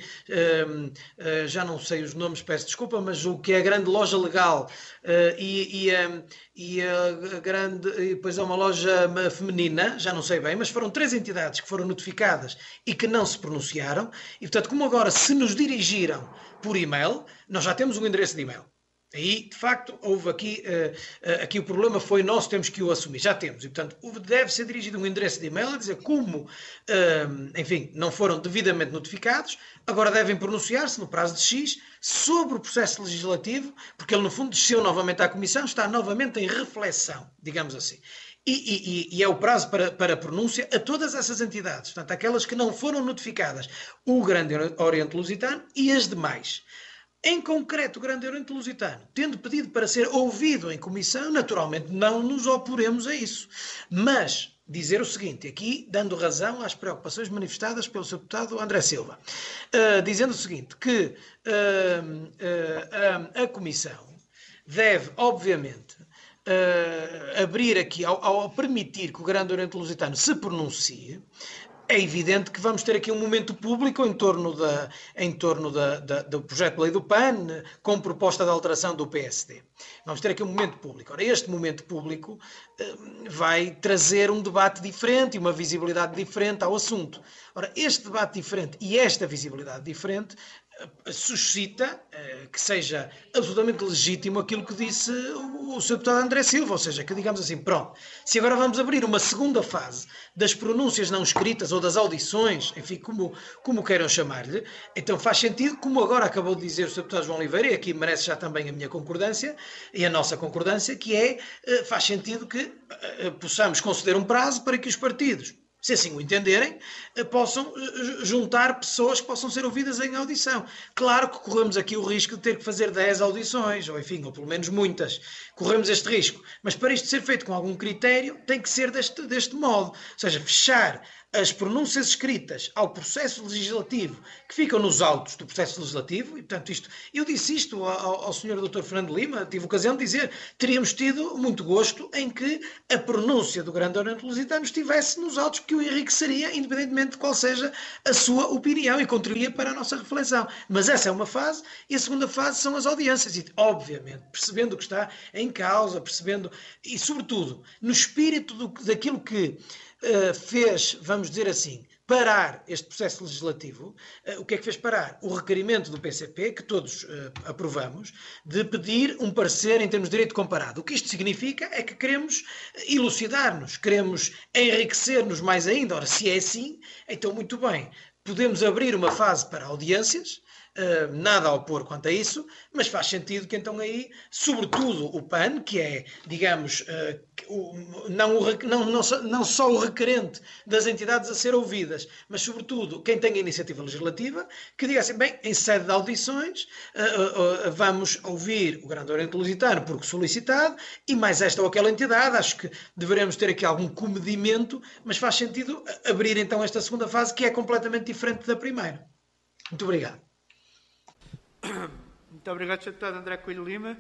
já não sei os nomes, peço desculpa, mas o que é a grande loja legal e a grande, e depois há uma loja feminina, já não sei bem, mas foram 3 entidades que foram notificadas e que não se pronunciaram, e portanto, como agora se nos dirigiram por e-mail, nós já temos um endereço de e-mail. Aí, de facto, houve aqui o problema foi nós temos que o assumir, já temos, e portanto deve ser dirigido um endereço de e-mail a dizer como, enfim, não foram devidamente notificados, agora devem pronunciar-se no prazo de X sobre o processo legislativo, porque ele no fundo desceu novamente à Comissão, está novamente em reflexão, digamos assim. E é o prazo para pronúncia a todas essas entidades, portanto, aquelas que não foram notificadas, o Grande Oriente Lusitano e as demais. Em concreto, o Grande Oriente Lusitano, tendo pedido para ser ouvido em comissão, naturalmente não nos oporemos a isso. Mas dizer o seguinte, aqui dando razão às preocupações manifestadas pelo Sr. Deputado André Silva, dizendo o seguinte, que a comissão deve, obviamente, abrir aqui, ao permitir que o Grande Oriente Lusitano se pronuncie, é evidente que vamos ter aqui um momento público em torno do projeto de lei do PAN, com proposta de alteração do PSD. Vamos ter aqui um momento público. Ora, este momento público vai trazer um debate diferente e uma visibilidade diferente ao assunto. Ora, este debate diferente e esta visibilidade diferente suscita que seja absolutamente legítimo aquilo que disse o Sr. Deputado André Silva, ou seja, que digamos assim, pronto, se agora vamos abrir uma segunda fase das pronúncias não escritas ou das audições, enfim, como queiram chamar-lhe, então faz sentido, como agora acabou de dizer o Sr. Deputado João Oliveira, e aqui merece já também a minha concordância e a nossa concordância, que faz sentido que possamos conceder um prazo para que os partidos, se assim o entenderem, possam juntar pessoas que possam ser ouvidas em audição. Claro que corremos aqui o risco de ter que fazer 10 audições, ou enfim, ou pelo menos muitas. Corremos este risco. Mas para isto ser feito com algum critério, tem que ser deste modo. Ou seja, fechar as pronúncias escritas ao processo legislativo que ficam nos autos do processo legislativo, e portanto eu disse isto ao Sr. Dr. Fernando Lima, tive ocasião de dizer, teríamos tido muito gosto em que a pronúncia do Grande Oriente Lusitano estivesse nos autos, que o enriqueceria, independentemente de qual seja a sua opinião, e contribuía para a nossa reflexão. Mas essa é uma fase, e a segunda fase são as audiências, e obviamente, percebendo o que está em causa, percebendo, e sobretudo, no espírito daquilo que fez, vamos dizer assim, parar este processo legislativo. O que é que fez parar? O requerimento do PCP, que todos aprovamos, de pedir um parecer em termos de direito comparado. O que isto significa é que queremos elucidar-nos, queremos enriquecer-nos mais ainda. Ora, se é assim, então muito bem, podemos abrir uma fase para audiências, nada a opor quanto a isso, mas faz sentido que então aí, sobretudo o PAN, que é, digamos, não só o requerente das entidades a ser ouvidas, mas sobretudo quem tem a iniciativa legislativa, que diga assim, bem, em sede de audições, vamos ouvir o Grande Oriente Lusitano porque solicitado, e mais esta ou aquela entidade. Acho que deveremos ter aqui algum comedimento, mas faz sentido abrir então esta segunda fase, que é completamente diferente da primeira. Muito obrigado. Muito obrigado, Sr. Deputado André Coelho Lima.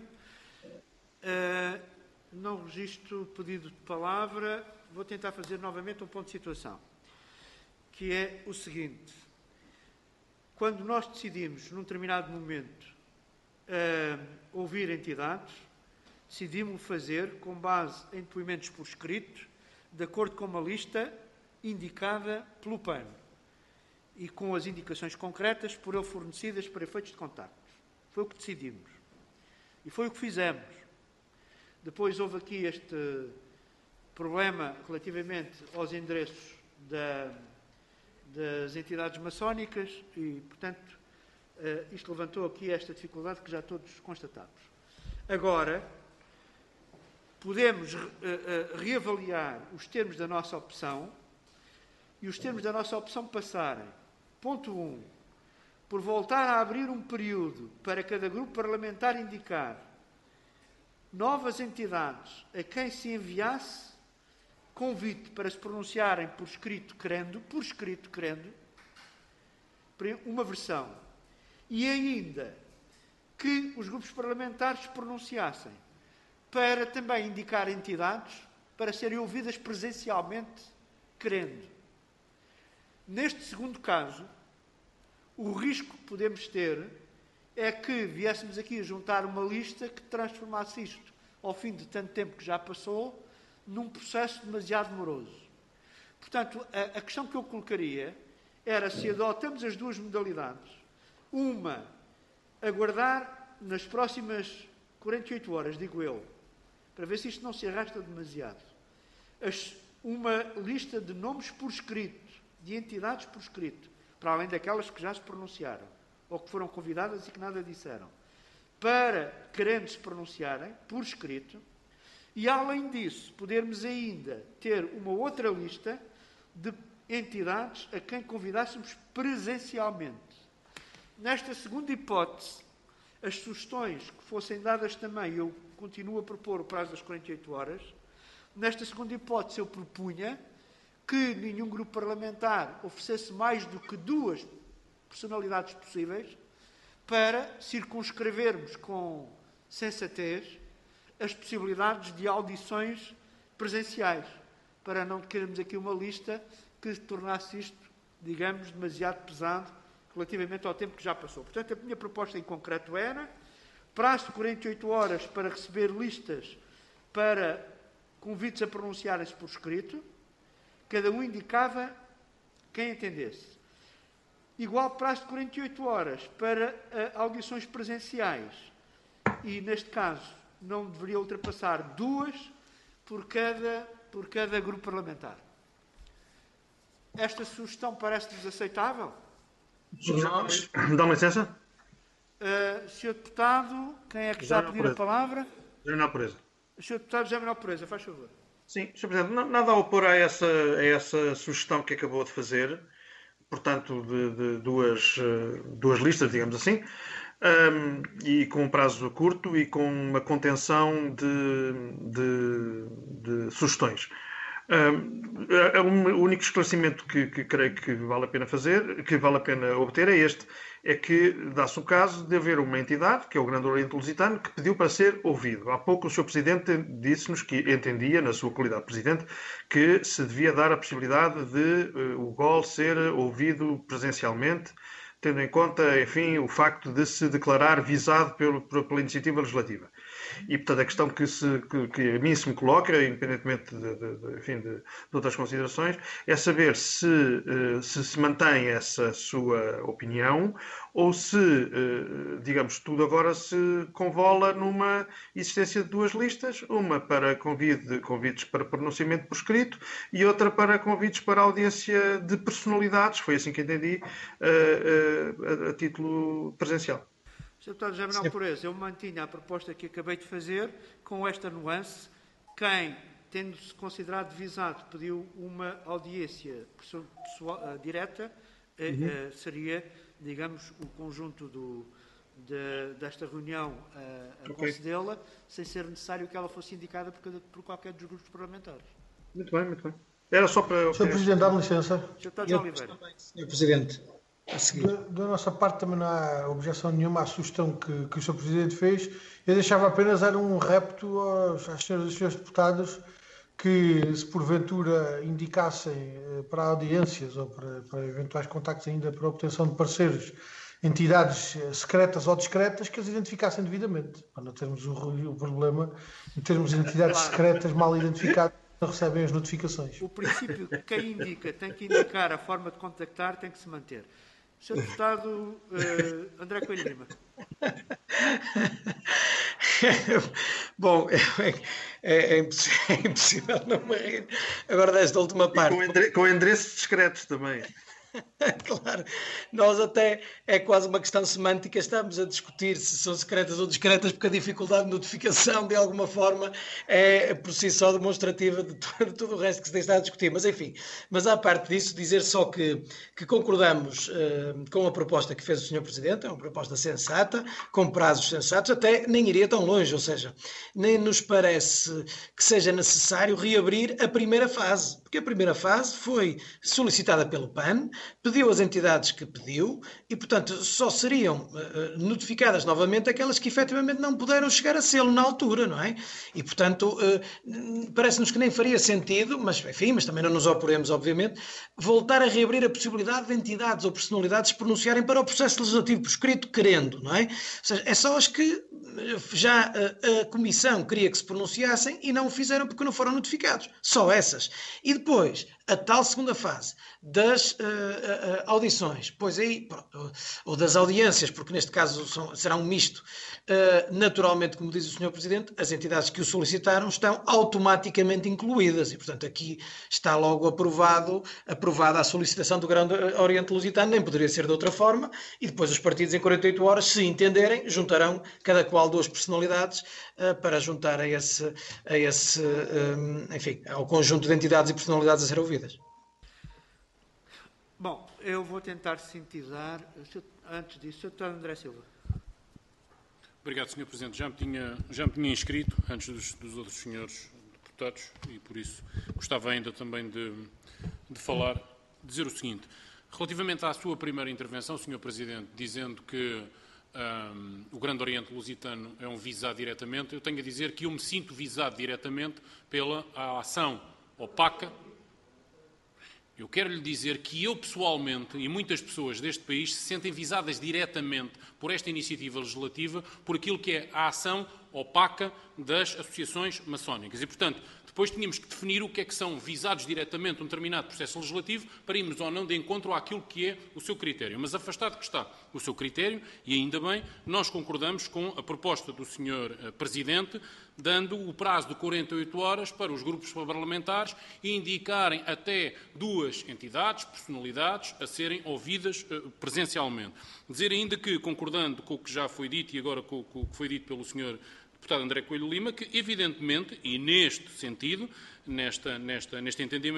Não registro pedido de palavra. Vou tentar fazer novamente um ponto de situação, que é o seguinte. Quando nós decidimos, num determinado momento, ouvir entidades, decidimos fazer com base em depoimentos por escrito, de acordo com uma lista indicada pelo PAN e com as indicações concretas por ele fornecidas para efeitos de contactos. Foi o que decidimos. E foi o que fizemos. Depois houve aqui este problema relativamente aos endereços das entidades maçónicas e, portanto, isto levantou aqui esta dificuldade que já todos constatamos. Agora, podemos reavaliar os termos da nossa opção e os termos da nossa opção passarem. Ponto 1. Por voltar a abrir um período para cada grupo parlamentar indicar novas entidades a quem se enviasse convite para se pronunciarem por escrito querendo, uma versão. E ainda que os grupos parlamentares se pronunciassem para também indicar entidades para serem ouvidas presencialmente querendo. Neste segundo caso, o risco que podemos ter é que viéssemos aqui a juntar uma lista que transformasse isto, ao fim de tanto tempo que já passou, num processo demasiado moroso. Portanto, a questão que eu colocaria era se adotamos as duas modalidades. Uma, aguardar nas próximas 48 horas, digo eu, para ver se isto não se arrasta demasiado, uma lista de nomes por escrito, de entidades por escrito, para além daquelas que já se pronunciaram, ou que foram convidadas e que nada disseram, para querendo se pronunciarem por escrito, e além disso, podermos ainda ter uma outra lista de entidades a quem convidássemos presencialmente. Nesta segunda hipótese, as sugestões que fossem dadas também, eu continuo a propor o prazo das 48 horas, nesta segunda hipótese eu propunha que nenhum grupo parlamentar oferecesse mais do que 2 personalidades possíveis para circunscrevermos com sensatez as possibilidades de audições presenciais, para não termos aqui uma lista que tornasse isto, digamos, demasiado pesado relativamente ao tempo que já passou. Portanto, a minha proposta em concreto era prazo de 48 horas para receber listas para convites a pronunciarem-se por escrito. Cada um indicava quem entendesse. Igual prazo de 48 horas para audições presenciais. E, neste caso, não deveria ultrapassar 2 por cada grupo parlamentar. Esta sugestão parece-vos aceitável? Dá-me licença? Sr. Deputado, quem é que está a pedir a palavra? José Manuel Pureza. Sr. Deputado José Manuel Pureza, faz favor. Sim, Sr. Presidente, nada a opor a essa sugestão que acabou de fazer, portanto, de duas listas, digamos assim, e com um prazo curto e com uma contenção de sugestões. O único esclarecimento que creio que vale a pena fazer, que vale a pena obter, é este. É que dá-se o caso de haver uma entidade, que é o Grande Oriente Lusitano, que pediu para ser ouvido. Há pouco o Sr. Presidente disse-nos que entendia, na sua qualidade de Presidente, que se devia dar a possibilidade de o GOL ser ouvido presencialmente, tendo em conta, enfim, o facto de se declarar visado pela iniciativa legislativa. E, portanto, a questão que a mim se me coloca, independentemente de outras considerações, é saber se mantém essa sua opinião ou se, digamos, tudo agora se convola numa existência de duas listas, uma para convites para pronunciamento por escrito e outra para convites para audiência de personalidades, foi assim que entendi, a título presencial. Sr. Deputado José Manuel Pureza, eu mantinha a proposta que acabei de fazer, com esta nuance: quem, tendo-se considerado visado, pediu uma audiência direta, seria, digamos, o conjunto desta reunião a concedê-la, sem ser necessário que ela fosse indicada por qualquer dos grupos parlamentares. Muito bem, muito bem. Era só para... Sr. Presidente, dá-me licença. Sr. Deputado João Oliveira. Sr. Presidente. Da nossa parte também não há objeção nenhuma à sugestão que o Sr. Presidente fez. Eu deixava apenas um repto às senhoras e senhores deputados que, se porventura indicassem para audiências ou para eventuais contactos ainda para obtenção de parceiros entidades secretas ou discretas, que as identificassem devidamente, para não termos o problema de termos entidades secretas mal identificadas que não recebem as notificações. O princípio de quem indica tem que indicar a forma de contactar tem que se manter. Sr. Deputado André Coelho Lima. Bom, é impossível não me rir agora desta última parte. Com endereços discretos também. Claro, nós até é quase uma questão semântica, estamos a discutir se são secretas ou discretas, porque a dificuldade de notificação de alguma forma é por si só demonstrativa de tudo o resto que se está a discutir, mas enfim, mas à parte disso, dizer só que concordamos com a proposta que fez o Sr. Presidente, é uma proposta sensata, com prazos sensatos, até nem iria tão longe, ou seja, nem nos parece que seja necessário reabrir a primeira fase, porque a primeira fase foi solicitada pelo PAN, pediu as entidades que pediu e, portanto, só seriam notificadas novamente aquelas que efetivamente não puderam chegar a sê-lo na altura, não é? E, portanto, parece-nos que nem faria sentido, mas também não nos oporemos, obviamente, voltar a reabrir a possibilidade de entidades ou personalidades se pronunciarem para o processo legislativo por escrito, querendo, não é? Ou seja, é só as que já a Comissão queria que se pronunciassem e não o fizeram porque não foram notificados. Só essas. E depois, a tal segunda fase das audições, pois aí, pronto, ou das audiências, porque neste caso será um misto. Naturalmente, como diz o Sr. Presidente, as entidades que o solicitaram estão automaticamente incluídas e, portanto, aqui está logo aprovada a solicitação do Grande Oriente Lusitano, nem poderia ser de outra forma, e depois os partidos em 48 horas, se entenderem, juntarão cada qual duas personalidades para juntar enfim, ao conjunto de entidades e personalidades a ser ouvidas. Bom, eu vou tentar sintetizar. Antes disso, Sr. Deputado André Silva. Obrigado, Sr. Presidente. Já me tinha inscrito antes dos outros senhores deputados e, por isso, gostava ainda também de dizer o seguinte. Relativamente à sua primeira intervenção, Sr. Presidente, dizendo que o Grande Oriente Lusitano é um visado diretamente, eu tenho a dizer que eu me sinto visado diretamente pela ação opaca. Eu quero lhe dizer que eu, pessoalmente, e muitas pessoas deste país se sentem visadas diretamente por esta iniciativa legislativa, por aquilo que é a ação opaca das associações maçónicas. E, portanto, depois tínhamos que definir o que é que são visados diretamente um determinado processo legislativo para irmos ou não de encontro àquilo que é o seu critério. Mas afastado que está o seu critério, e ainda bem, nós concordamos com a proposta do Sr. Presidente, dando o prazo de 48 horas para os grupos parlamentares e indicarem até duas entidades, personalidades, a serem ouvidas presencialmente. Dizer ainda que, concordando com o que já foi dito e agora com o que foi dito pelo Sr. Deputado André Coelho Lima, que evidentemente, e neste sentido, neste entendimento,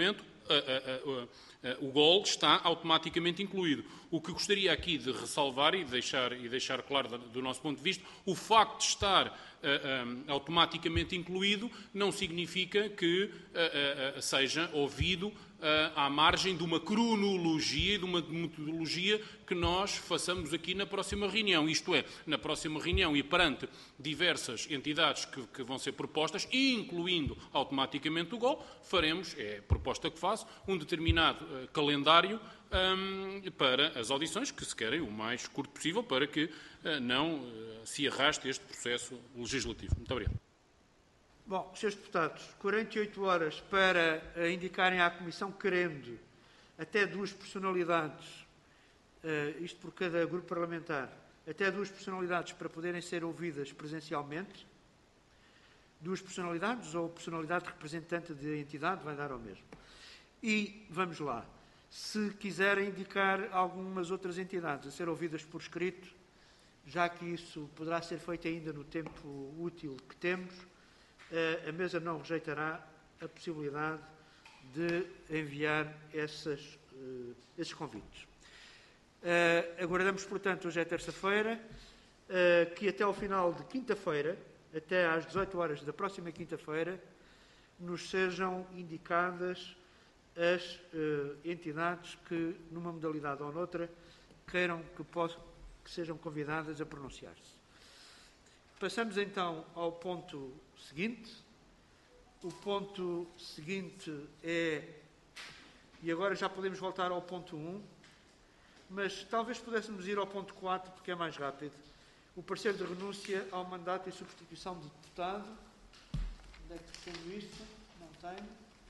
o GOL está automaticamente incluído. O que gostaria aqui de ressalvar e deixar claro do nosso ponto de vista, o facto de estar automaticamente incluído não significa que seja ouvido à margem de uma cronologia e de uma metodologia que nós façamos aqui na próxima reunião. Isto é, na próxima reunião e perante diversas entidades que vão ser propostas, incluindo automaticamente o GOL, faremos, é a proposta que faço, um determinado calendário para as audições, que se querem o mais curto possível, para que não se arraste este processo legislativo. Muito obrigado. Bom, Srs. Deputados, 48 horas para indicarem à Comissão, querendo até 2 personalidades, isto por cada grupo parlamentar, até 2 personalidades para poderem ser ouvidas presencialmente. 2 personalidades ou personalidade representante de entidade, vai dar ao mesmo. E, vamos lá, se quiserem indicar algumas outras entidades a ser ouvidas por escrito, já que isso poderá ser feito ainda no tempo útil que temos, a mesa não rejeitará a possibilidade de enviar esses convites. Aguardamos, portanto, hoje é terça-feira, que até ao final de quinta-feira, até às 18 horas da próxima quinta-feira, nos sejam indicadas as entidades que, numa modalidade ou noutra, queiram que sejam convidadas a pronunciar-se. Passamos então ao ponto seguinte. O ponto seguinte é, e agora já podemos voltar ao ponto 1, mas talvez pudéssemos ir ao ponto 4, porque é mais rápido. O parecer de renúncia ao mandato e substituição de deputado. Onde é que tenho isto? Não tenho.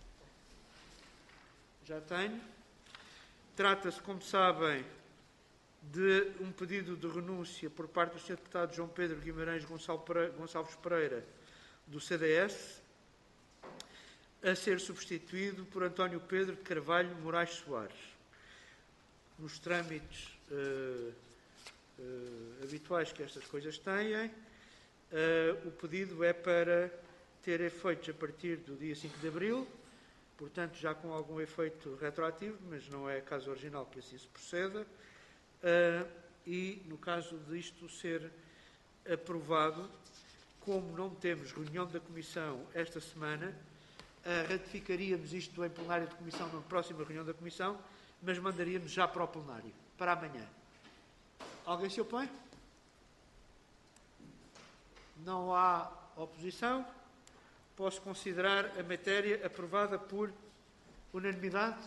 Já tenho. Trata-se, como sabem, de um pedido de renúncia por parte do Sr. Deputado João Pedro Guimarães Gonçalves Pereira, do CDS, a ser substituído por António Pedro de Carvalho Moraes Soares. Nos trâmites habituais que estas coisas têm, o pedido é para ter efeitos a partir do dia 5 de abril, portanto já com algum efeito retroativo, mas não é caso original que assim se proceda. E, no caso disto ser aprovado, como não temos reunião da Comissão esta semana, ratificaríamos isto em plenário de Comissão na próxima reunião da Comissão, mas mandaríamos já para o plenário, para amanhã. Alguém se opõe? Não há oposição. Posso considerar a matéria aprovada por unanimidade?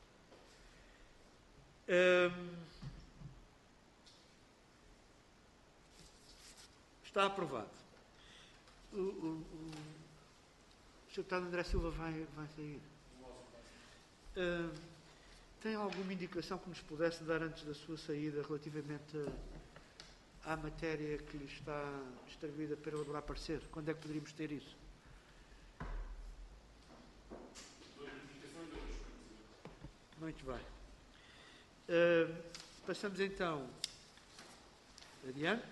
Está aprovado. O Sr. Deputado André Silva vai sair. Tem alguma indicação que nos pudesse dar antes da sua saída relativamente à matéria que lhe está distribuída para elaborar parecer? Quando é que poderíamos ter isso? Muito bem. Passamos então adiante.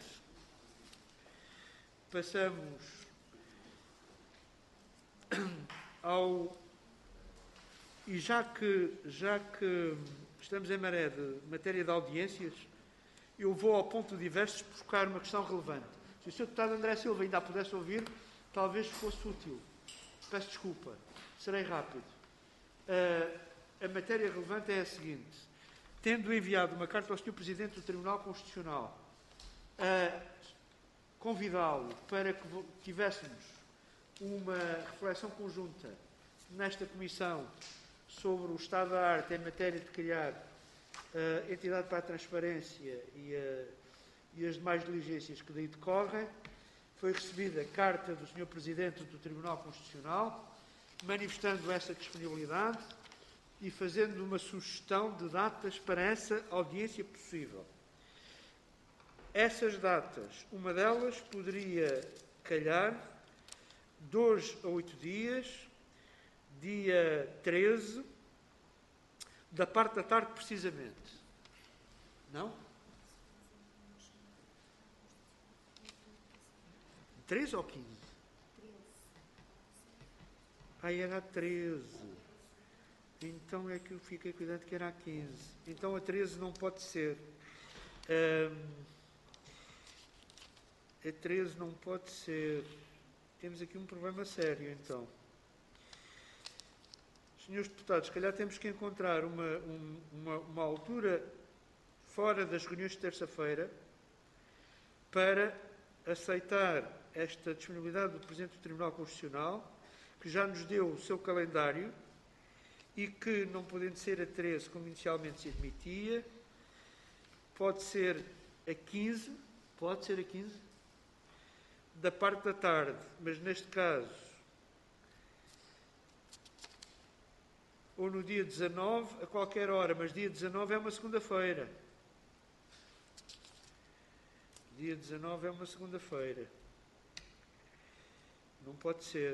Passamos ao... E já que estamos em maré de matéria de audiências, eu vou ao ponto de diversos buscar uma questão relevante. Se o Sr. Deputado André Silva ainda a pudesse ouvir, talvez fosse útil. Peço desculpa, serei rápido. A matéria relevante é a seguinte. Tendo enviado uma carta ao Sr. Presidente do Tribunal Constitucional a convidá-lo para que tivéssemos uma reflexão conjunta nesta Comissão sobre o estado da arte em matéria de criar a entidade para a transparência e as demais diligências que daí decorrem, foi recebida carta do Sr. Presidente do Tribunal Constitucional, manifestando essa disponibilidade e fazendo uma sugestão de datas para essa audiência possível. Essas datas, uma delas poderia calhar 2 a 8 dias, dia 13, da parte da tarde precisamente. Não? 13 ou 15? Aí era 13. Então é que eu fiquei cuidando que era a 15. Então a 13 não pode ser. A 13 não pode ser. Temos aqui um problema sério, então. Senhores deputados, se calhar temos que encontrar uma altura fora das reuniões de terça-feira para aceitar esta disponibilidade do Presidente do Tribunal Constitucional, que já nos deu o seu calendário e que, não podendo ser a 13, como inicialmente se admitia, pode ser a 15, da parte da tarde, mas neste caso, ou no dia 19, a qualquer hora, mas dia 19 é uma segunda-feira. Dia 19 é uma segunda-feira. Não pode ser.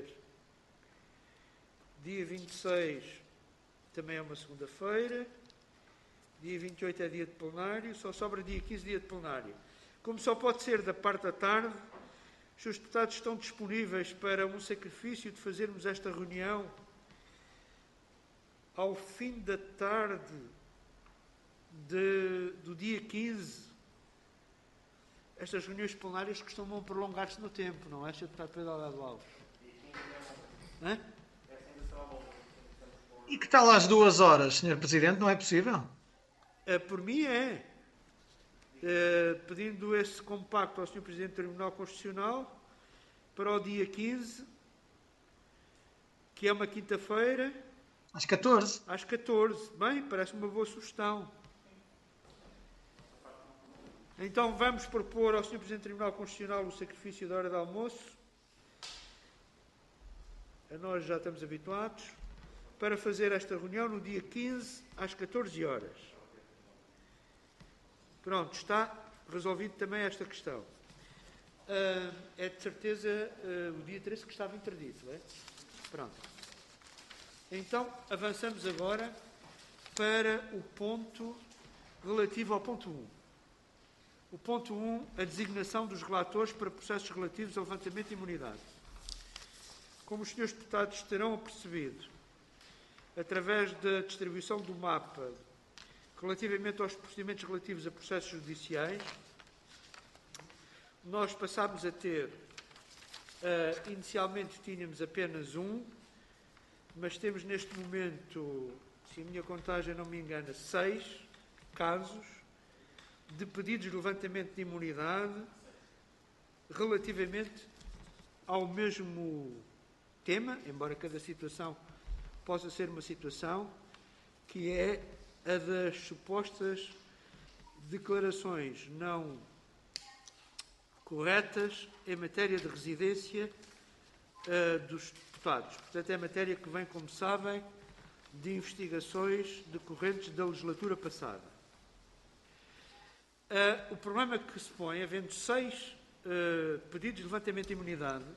Dia 26 também é uma segunda-feira. Dia 28 é dia de plenário. Só sobra dia 15, dia de plenário. Como só pode ser da parte da tarde, os seus deputados estão disponíveis para um sacrifício de fazermos esta reunião ao fim da tarde do dia 15. Estas reuniões plenárias costumam prolongar-se no tempo, não é, Sr. Deputado Pedro Algado Alves? Hã? E que tal às 2 horas, Sr. Presidente? Não é possível? Por mim é. Pedindo esse compacto ao Sr. Presidente do Tribunal Constitucional para o dia 15, que é uma quinta-feira. Às 14. Às 14. Bem, parece uma boa sugestão. Então vamos propor ao Sr. Presidente do Tribunal Constitucional o sacrifício da hora de almoço. A nós já estamos habituados. Para fazer esta reunião no dia 15, às 14 horas. Pronto, está resolvido também esta questão. É de certeza o dia 13 que estava interdito, é? Pronto. Então, avançamos agora para o ponto relativo ao ponto 1. O ponto 1, a designação dos relatores para processos relativos ao levantamento de imunidade. Como os senhores deputados terão percebido, através da distribuição do mapa relativamente aos procedimentos relativos a processos judiciais, nós passámos a ter, inicialmente tínhamos apenas um, mas temos neste momento, se a minha contagem não me engana, 6 casos de pedidos de levantamento de imunidade relativamente ao mesmo tema, embora cada situação possa ser uma situação, que é a das supostas declarações não corretas em matéria de residência dos deputados. Portanto, é matéria que vem, como sabem, de investigações decorrentes da legislatura passada. O problema que se põe, havendo 6 pedidos de levantamento de imunidade,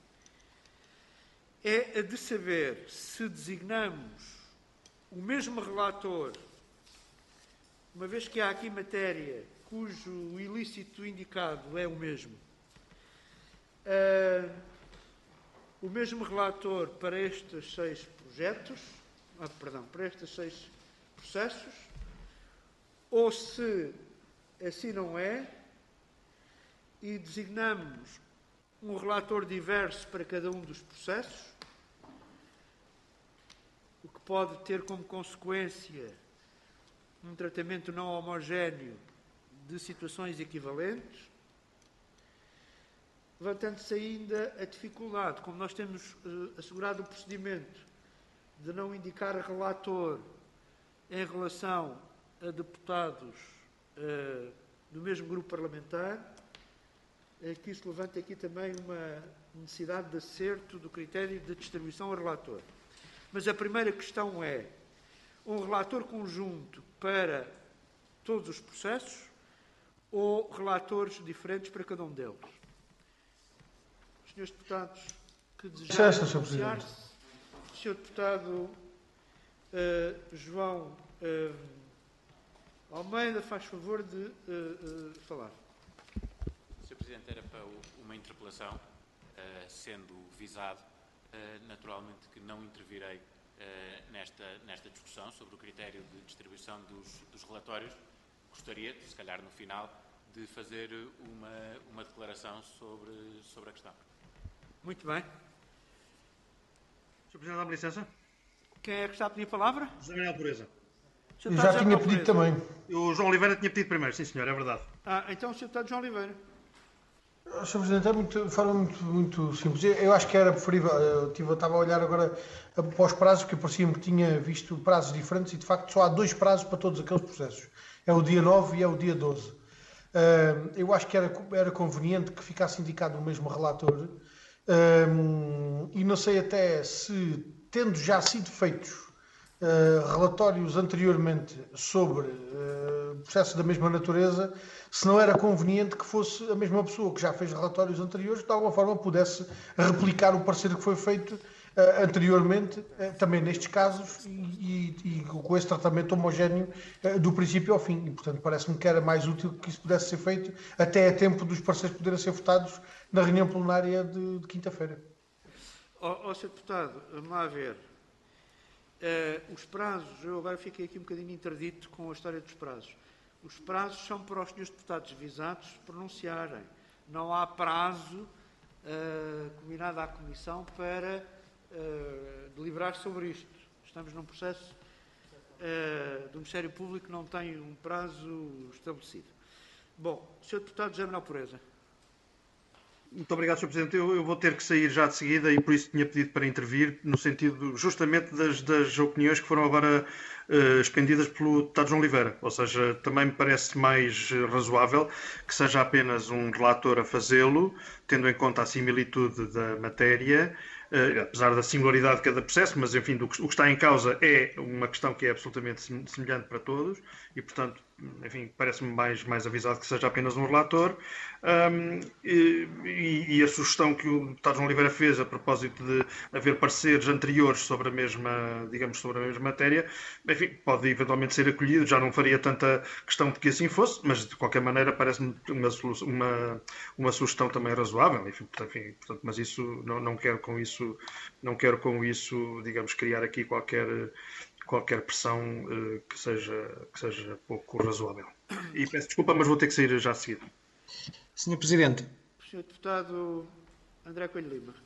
é a de saber se designamos o mesmo relator, uma vez que há aqui matéria cujo ilícito indicado é o mesmo, o mesmo relator para estes 6 projetos, para estes 6 processos, ou se assim não é, e designamos um relator diverso para cada um dos processos, o que pode ter como consequência um tratamento não homogéneo de situações equivalentes, levantando-se ainda a dificuldade, como nós temos assegurado o procedimento de não indicar relator em relação a deputados do mesmo grupo parlamentar, é que isso levanta aqui também uma necessidade de acerto do critério de distribuição ao relator. Mas a primeira questão é um relator conjunto para todos os processos ou relatores diferentes para cada um deles? Os senhores deputados que desejarem pronunciar-se, o senhor deputado João Almeida faz favor de falar. Sr. Presidente, era para uma interpelação, sendo visado, naturalmente que não intervirei nesta discussão sobre o critério de distribuição dos relatórios. Gostaria, se calhar no final, de fazer uma declaração sobre a questão. Muito bem. Sr. Presidente, dá-me licença. Quem é que está a pedir a palavra? José Manuel Pureza. Sr. Eu Deputado já José tinha Manuel pedido Pureza. também. O João Oliveira tinha pedido primeiro, sim senhor, é verdade. Então o Sr. Deputado João Oliveira. Sr. Presidente, de forma muito simples. Eu acho que era preferível. Eu estava a olhar agora para os prazos, porque parecia-me que tinha visto prazos diferentes e, de facto, só há 2 prazos para todos aqueles processos. É o dia 9 e é o dia 12. Eu acho que era conveniente que ficasse indicado o mesmo relator e não sei até se, tendo já sido feitos relatórios anteriormente sobre processos da mesma natureza, se não era conveniente que fosse a mesma pessoa que já fez relatórios anteriores, que de alguma forma pudesse replicar o parecer que foi feito anteriormente, também nestes casos, e com esse tratamento homogéneo do princípio ao fim. E, portanto, parece-me que era mais útil que isso pudesse ser feito até a tempo dos pareceres poderem ser votados na reunião plenária de quinta-feira. Sr. Deputado, vamos lá ver. Os prazos, eu agora fiquei aqui um bocadinho interdito com a história dos prazos. Os prazos são para os senhores deputados visados se pronunciarem. Não há prazo combinado à Comissão para deliberar sobre isto. Estamos num processo do Ministério Público que não tem um prazo estabelecido. Bom, Sr. Deputado José Manuel Pureza. Muito obrigado, Sr. Presidente. Eu vou ter que sair já de seguida e por isso tinha pedido para intervir no sentido justamente das opiniões que foram agora expendidas pelo deputado João Oliveira. Ou seja, também me parece mais razoável que seja apenas um relator a fazê-lo, tendo em conta a similitude da matéria, apesar da singularidade de cada processo, mas enfim, o que está em causa é uma questão que é absolutamente semelhante para todos e, portanto, enfim, parece-me mais avisado que seja apenas um relator. E a sugestão que o deputado João Oliveira fez a propósito de haver pareceres anteriores sobre a mesma, digamos, sobre a mesma matéria, enfim, pode eventualmente ser acolhido, já não faria tanta questão de que assim fosse, mas de qualquer maneira parece-me uma sugestão também razoável, enfim, portanto, mas isso não quero com isso, digamos, criar aqui qualquer pressão que seja pouco razoável. E peço desculpa, mas vou ter que sair já a seguir. Sr. Presidente. Sr. Deputado André Coelho Lima.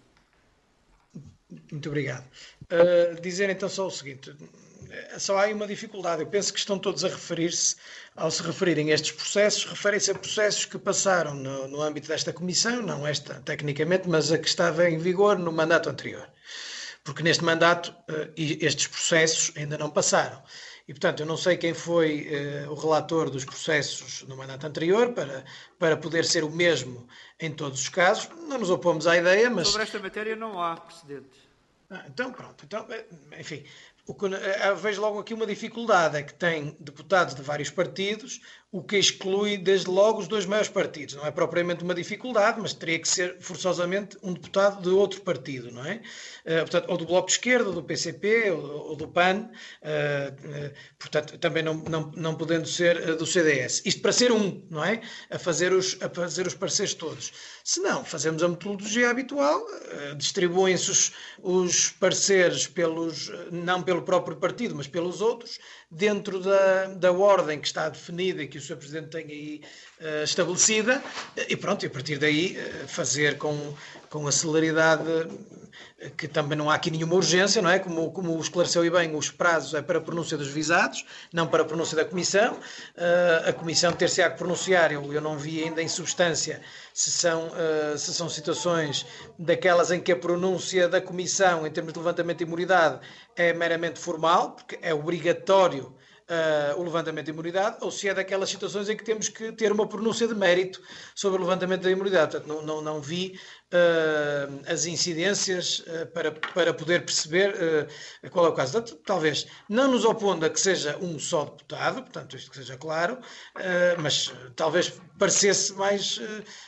Muito obrigado. Dizer então só o seguinte, só há aí uma dificuldade. Eu penso que estão todos a referir-se, ao se referirem a estes processos, referem-se a processos que passaram no âmbito desta comissão, não esta tecnicamente, mas a que estava em vigor no mandato anterior. Porque neste mandato estes processos ainda não passaram. E, portanto, eu não sei quem foi o relator dos processos no mandato anterior para poder ser o mesmo em todos os casos. Não nos opomos à ideia, mas... Sobre esta matéria não há precedente. Então, pronto. Então, enfim, vejo logo aqui uma dificuldade, é que tem deputados de vários partidos, o que exclui desde logo os 2 maiores partidos. Não é propriamente uma dificuldade, mas teria que ser forçosamente um deputado de outro partido, não é? Portanto, ou do Bloco de Esquerda, ou do PCP, ou do PAN, portanto, também não podendo ser do CDS. Isto para ser um, não é? A fazer os pareceres todos. Se não, fazemos a metodologia habitual, distribuem-se os pareceres não pelo próprio partido, mas pelos outros, dentro da ordem que está definida e que o Sr. Presidente tem aí estabelecida, e pronto, e a partir daí fazer com a celeridade, que também não há aqui nenhuma urgência, não é? Como esclareceu e bem, os prazos é para a pronúncia dos visados, não para a pronúncia da Comissão. A Comissão ter-se-á que pronunciar, eu não vi ainda em substância se são situações daquelas em que a pronúncia da Comissão, em termos de levantamento de imunidade, é meramente formal, porque é obrigatório o levantamento de imunidade, ou se é daquelas situações em que temos que ter uma pronúncia de mérito sobre o levantamento da imunidade. Portanto, não vi as incidências para poder perceber qual é o caso. Portanto, talvez não nos opondo a que seja um só deputado, portanto, isto que seja claro, mas talvez parecesse mais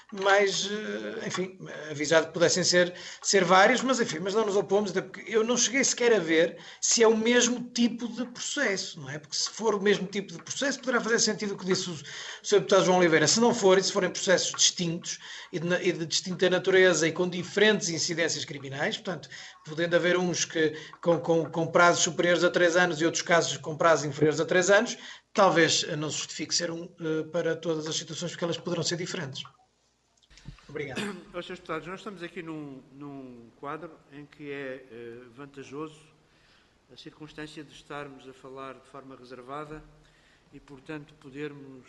enfim, avisado que pudessem ser vários, mas enfim, mas não nos opomos, até porque eu não cheguei sequer a ver se é o mesmo tipo de processo, não é? Porque se for o mesmo tipo de processo, poderá fazer sentido o que disse o Sr. Deputado João Oliveira. Se não for, e se forem processos distintos e de distinta natureza, natureza e com diferentes incidências criminais, portanto, podendo haver uns que com prazos superiores a 3 anos e outros casos com prazos inferiores a 3 anos, talvez não se justifique ser para todas as situações, porque elas poderão ser diferentes. Obrigado. Senhores Deputados, nós estamos aqui num quadro em que é vantajoso a circunstância de estarmos a falar de forma reservada e, portanto, podermos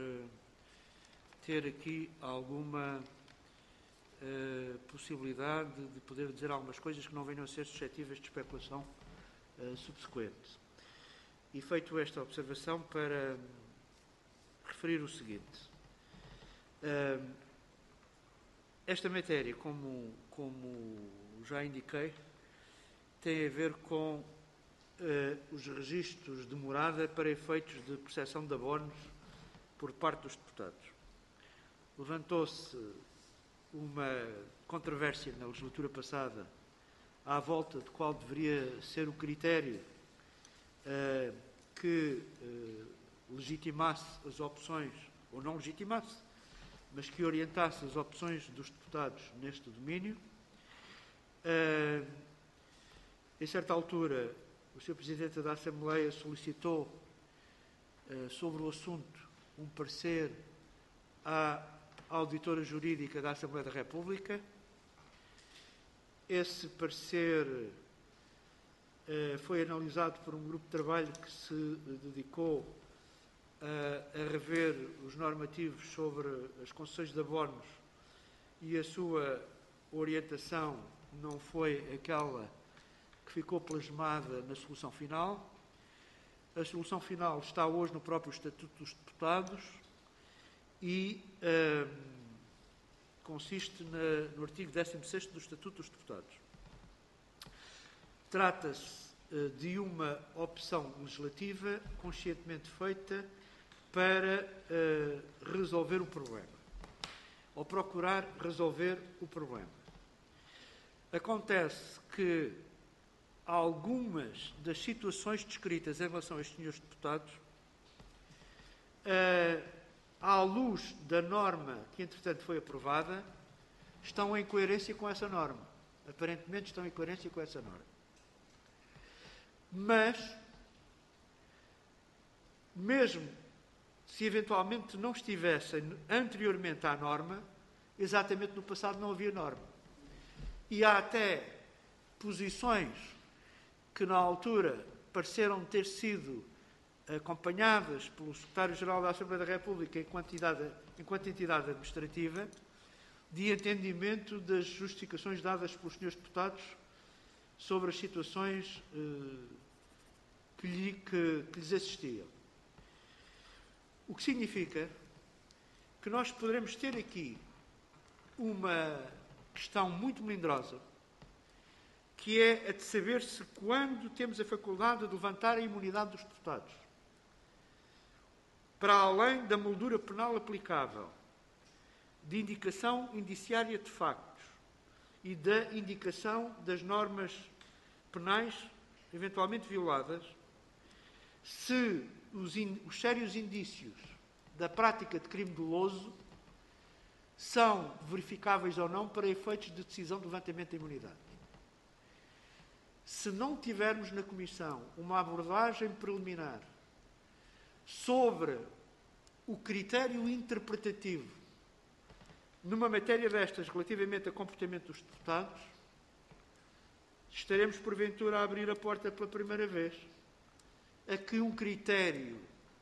ter aqui alguma possibilidade de poder dizer algumas coisas que não venham a ser suscetíveis de especulação subsequente. E feito esta observação, para referir o seguinte. Esta matéria, como já indiquei, tem a ver com os registros de morada para efeitos de percepção de abonos por parte dos deputados. Levantou-se uma controvérsia na legislatura passada à volta de qual deveria ser o critério que legitimasse as opções, ou não legitimasse, mas que orientasse as opções dos deputados neste domínio. Em certa altura, o Sr. Presidente da Assembleia solicitou sobre o assunto um parecer à auditora jurídica da Assembleia da República. Esse parecer foi analisado por um grupo de trabalho que se dedicou a rever os normativos sobre as concessões de abonos, e a sua orientação não foi aquela que ficou plasmada na solução final. A solução final está hoje no próprio Estatuto dos Deputados e consiste no artigo 16º do Estatuto dos Deputados. Trata-se de uma opção legislativa conscientemente feita para resolver o problema, ou procurar resolver o problema. Acontece que algumas das situações descritas em relação a estes senhores deputados, à luz da norma que, entretanto, foi aprovada, estão em coerência com essa norma. Aparentemente estão em coerência com essa norma. Mas, mesmo se eventualmente não estivessem anteriormente à norma, exatamente no passado não havia norma. E há até posições que na altura pareceram ter sido acompanhadas pelo Secretário-Geral da Assembleia da República enquanto entidade administrativa, de entendimento das justificações dadas pelos senhores deputados sobre as situações que lhes existiam. O que significa que nós poderemos ter aqui uma questão muito melindrosa, que é a de saber se quando temos a faculdade de levantar a imunidade dos deputados, para além da moldura penal aplicável, de indicação indiciária de factos e da indicação das normas penais eventualmente violadas, se os sérios indícios da prática de crime doloso são verificáveis ou não para efeitos de decisão de levantamento da imunidade. Se não tivermos na Comissão uma abordagem preliminar sobre o critério interpretativo numa matéria destas relativamente a comportamento dos deputados, estaremos porventura a abrir a porta pela primeira vez a que um critério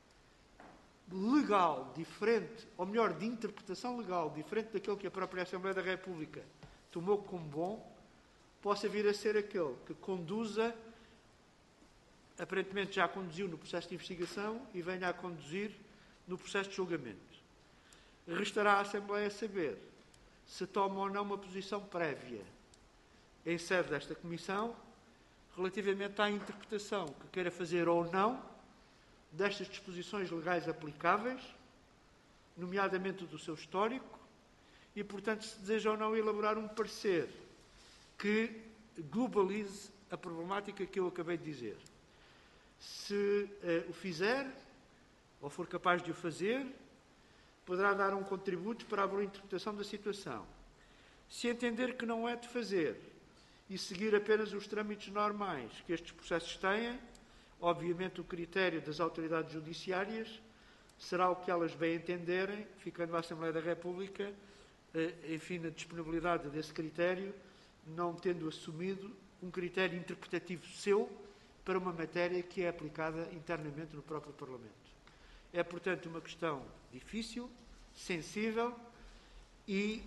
legal diferente, ou melhor, de interpretação legal diferente daquele que a própria Assembleia da República tomou como bom, possa vir a ser aquele que conduza, aparentemente já conduziu no processo de investigação e venha a conduzir no processo de julgamento. Restará à Assembleia saber se toma ou não uma posição prévia em sede desta Comissão relativamente à interpretação que queira fazer ou não destas disposições legais aplicáveis, nomeadamente do seu histórico, e, portanto, se deseja ou não elaborar um parecer que globalize a problemática que eu acabei de dizer. Se o fizer, ou for capaz de o fazer, poderá dar um contributo para a boa interpretação da situação. Se entender que não é de fazer e seguir apenas os trâmites normais que estes processos têm, obviamente o critério das autoridades judiciárias será o que elas bem entenderem, ficando a Assembleia da República, enfim, na disponibilidade desse critério, não tendo assumido um critério interpretativo seu para uma matéria que é aplicada internamente no próprio Parlamento. É, portanto, uma questão difícil, sensível e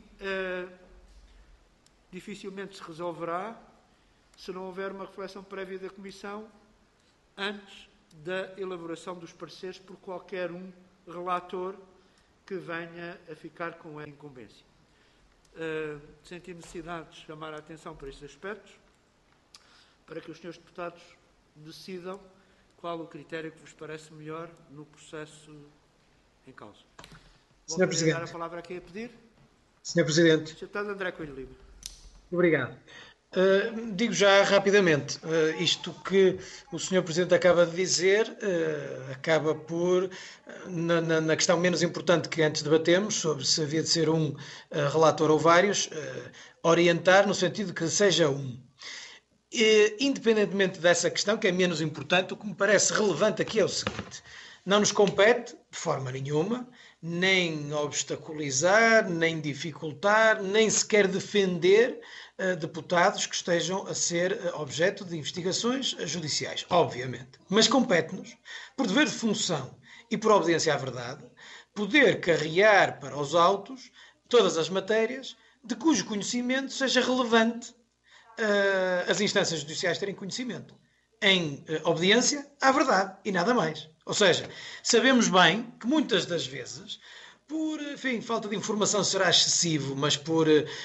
dificilmente se resolverá se não houver uma reflexão prévia da Comissão antes da elaboração dos pareceres por qualquer um relator que venha a ficar com a incumbência. Senti necessidade de chamar a atenção para estes aspectos, para que os senhores deputados decidam qual o critério que vos parece melhor no processo em causa. Sr. Presidente. Dar a palavra aqui a pedir. Sr. Presidente. Sr. Deputado André Coelho Lima. Obrigado. Digo já rapidamente, isto que o Sr. Presidente acaba de dizer, acaba por, na questão menos importante que antes debatemos, sobre se havia de ser um relator ou vários, orientar no sentido que seja um. Independentemente dessa questão, que é menos importante, o que me parece relevante aqui é o seguinte: não nos compete, de forma nenhuma, nem obstaculizar, nem dificultar, nem sequer defender deputados que estejam a ser objeto de investigações judiciais, obviamente. Mas compete-nos, por dever de função e por obediência à verdade, poder carrear para os autos todas as matérias de cujo conhecimento seja relevante as instâncias judiciais terem conhecimento, em obediência à verdade e nada mais. Ou seja, sabemos bem que muitas das vezes, por falta de informação será excessivo, mas por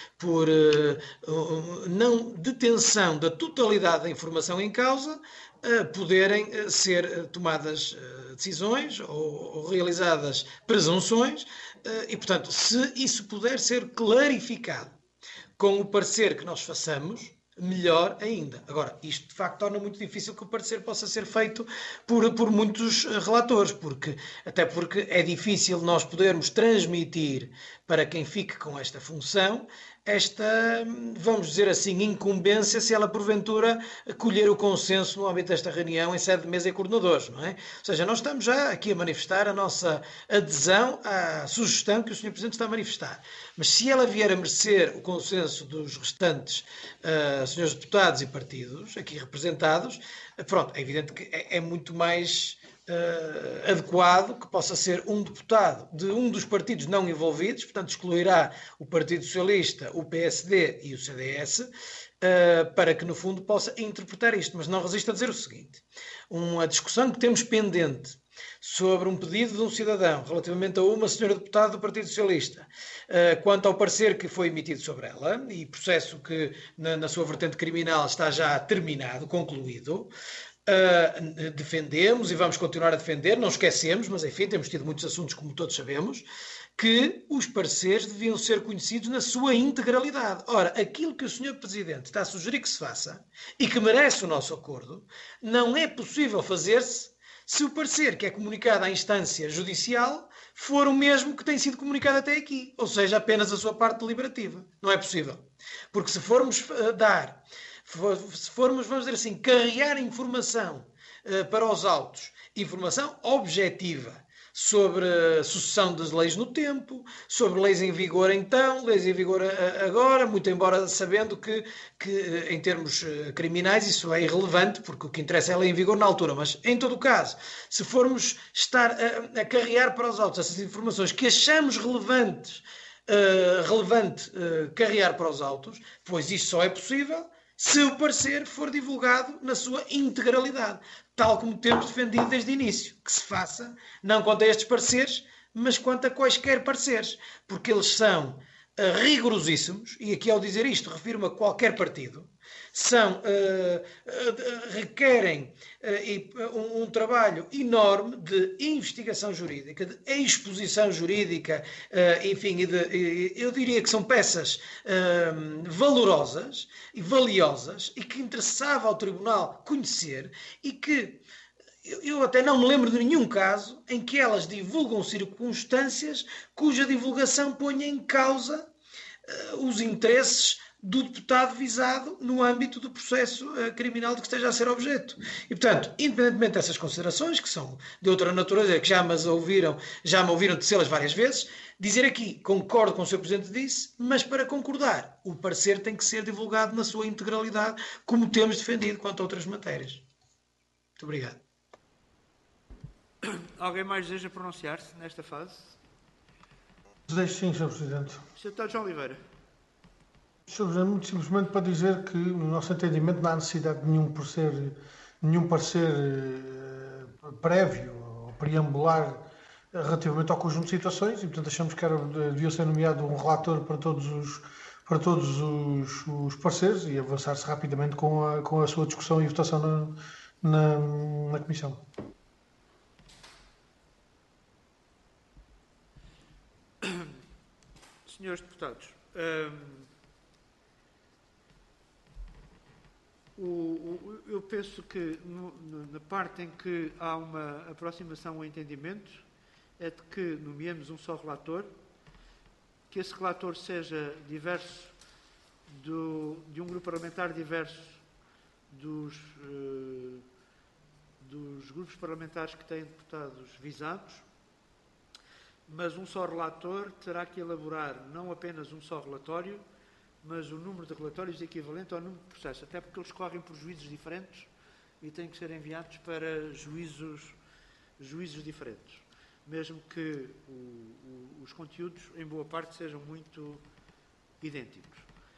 não detenção da totalidade da informação em causa, poderem ser tomadas decisões ou realizadas presunções e, portanto, se isso puder ser clarificado com o parecer que nós façamos, melhor ainda. Agora, isto de facto torna muito difícil que o parecer possa ser feito por muitos relatores, até porque é difícil nós podermos transmitir para quem fique com esta função esta, vamos dizer assim, incumbência, se ela porventura colher o consenso no âmbito desta reunião em sede de mesa e coordenadores, não é? Ou seja, nós estamos já aqui a manifestar a nossa adesão à sugestão que o Sr. Presidente está a manifestar. Mas se ela vier a merecer o consenso dos restantes senhores deputados e partidos aqui representados, pronto, é evidente que é muito mais adequado que possa ser um deputado de um dos partidos não envolvidos, portanto excluirá o Partido Socialista, o PSD e o CDS, para que no fundo possa interpretar isto. Mas não resisto a dizer o seguinte: uma discussão que temos pendente sobre um pedido de um cidadão relativamente a uma senhora deputada do Partido Socialista, quanto ao parecer que foi emitido sobre ela, e processo que na sua vertente criminal está já terminado, concluído, defendemos e vamos continuar a defender, não esquecemos, mas enfim, temos tido muitos assuntos, como todos sabemos, que os pareceres deviam ser conhecidos na sua integralidade. Ora, aquilo que o Sr. Presidente está a sugerir que se faça, e que merece o nosso acordo, não é possível fazer-se se o parecer que é comunicado à instância judicial for o mesmo que tem sido comunicado até aqui, ou seja, apenas a sua parte deliberativa. Não é possível. Porque se formos vamos dizer assim, carregar informação para os autos, informação objetiva sobre a sucessão das leis no tempo, sobre leis em vigor então, leis em vigor agora, muito embora sabendo que em termos criminais isso é irrelevante, porque o que interessa é a lei em vigor na altura, mas em todo o caso, se formos estar a carregar para os autos essas informações que achamos relevante carregar para os autos, pois isto só é possível se o parecer for divulgado na sua integralidade, tal como temos defendido desde o início, que se faça, não quanto a estes pareceres, mas quanto a quaisquer pareceres, porque eles são rigorosíssimos, e aqui ao dizer isto refiro-me a qualquer partido, requerem um trabalho enorme de investigação jurídica, de exposição jurídica, enfim, eu diria que são peças valorosas e valiosas e que interessava ao Tribunal conhecer e que eu até não me lembro de nenhum caso em que elas divulgam circunstâncias cuja divulgação ponha em causa os interesses do deputado visado no âmbito do processo criminal de que esteja a ser objeto. E, portanto, independentemente dessas considerações, que são de outra natureza, que já me ouviram tecê-las várias vezes, dizer aqui, concordo com o Sr. Presidente disse, mas para concordar, o parecer tem que ser divulgado na sua integralidade, como temos defendido quanto a outras matérias. Muito obrigado. Alguém mais deseja pronunciar-se nesta fase? Desejo sim, Sr. Presidente. Sr. Deputado João Oliveira. Sr. Presidente, muito simplesmente para dizer que, no nosso entendimento, não há necessidade de nenhum parecer prévio ou preambular relativamente ao conjunto de situações e, portanto, achamos que devia ser nomeado um relator para todos os pareceres e avançar-se rapidamente com a sua discussão e votação na Comissão. Senhores deputados, eu penso que na parte em que há uma aproximação ao entendimento é de que nomeemos um só relator, que esse relator seja diverso de um grupo parlamentar diverso dos grupos parlamentares que têm deputados visados, mas um só relator terá que elaborar não apenas um só relatório, mas o número de relatórios equivalente ao número de processos, até porque eles correm por juízos diferentes e têm que ser enviados para juízos diferentes, mesmo que os conteúdos, em boa parte, sejam muito idênticos.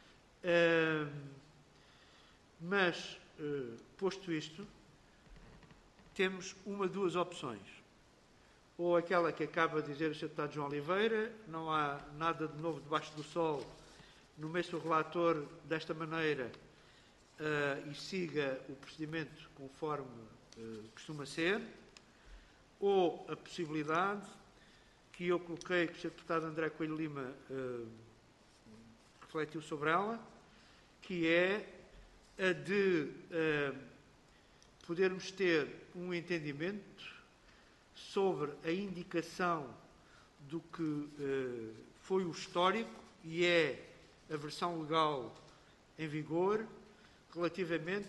Mas, posto isto, temos duas opções. Ou aquela que acaba de dizer o Sr. Deputado João Oliveira, não há nada de novo debaixo do sol, nomeie-se o relator desta maneira e siga o procedimento conforme costuma ser, ou a possibilidade que eu coloquei, que o Sr. Deputado André Coelho Lima refletiu sobre ela, que é a de podermos ter um entendimento sobre a indicação do que foi o histórico e é a versão legal em vigor relativamente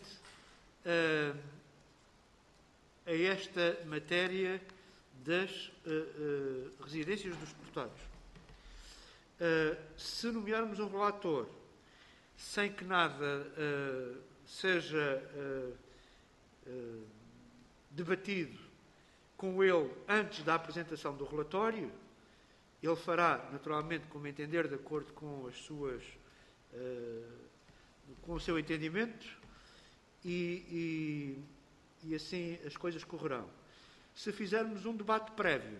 a esta matéria das residências dos deputados. Se nomearmos um relator sem que nada seja debatido com ele antes da apresentação do relatório, ele fará, naturalmente, como entender, de acordo com as suas, com o seu entendimento e assim as coisas correrão. Se fizermos um debate prévio,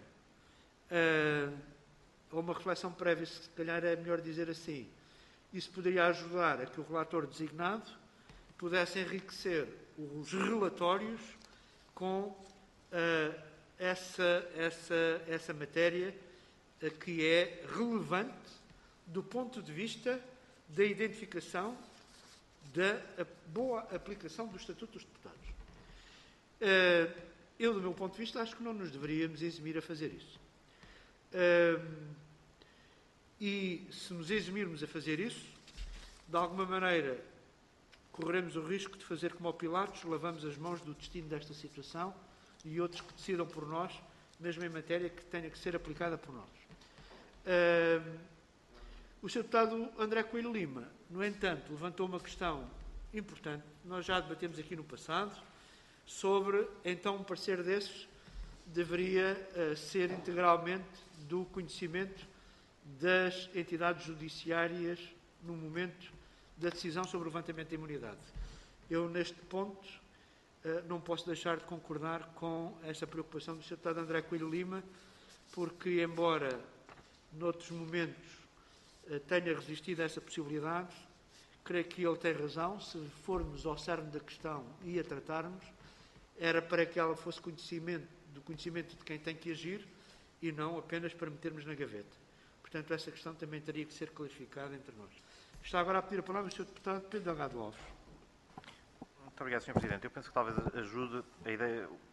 ou uma reflexão prévia, se calhar é melhor dizer assim, isso poderia ajudar a que o relator designado pudesse enriquecer os relatórios com essa matéria que é relevante do ponto de vista da identificação da boa aplicação do Estatuto dos Deputados. Eu, do meu ponto de vista, acho que não nos deveríamos eximir a fazer isso. E se nos eximirmos a fazer isso, de alguma maneira correremos o risco de fazer como ao Pilatos, lavamos as mãos do destino desta situação e outros que decidam por nós, mesmo em matéria que tenha que ser aplicada por nós. O Sr. Deputado André Coelho Lima, no entanto, levantou uma questão importante, nós já debatemos aqui no passado, sobre, então, um parecer desses deveria ser integralmente do conhecimento das entidades judiciárias no momento da decisão sobre o levantamento da imunidade. Eu, neste ponto, não posso deixar de concordar com esta preocupação do Sr. Deputado André Coelho Lima, porque, embora noutros momentos tenha resistido a essa possibilidade, creio que ele tem razão. Se formos ao cerne da questão e a tratarmos, era para que ela fosse do conhecimento de quem tem que agir e não apenas para metermos na gaveta. Portanto, essa questão também teria que ser clarificada entre nós. Está agora a pedir a palavra o Sr. Deputado Pedro Delgado Alves. Muito obrigado, Sr. Presidente. Eu penso que talvez ajude a ideia,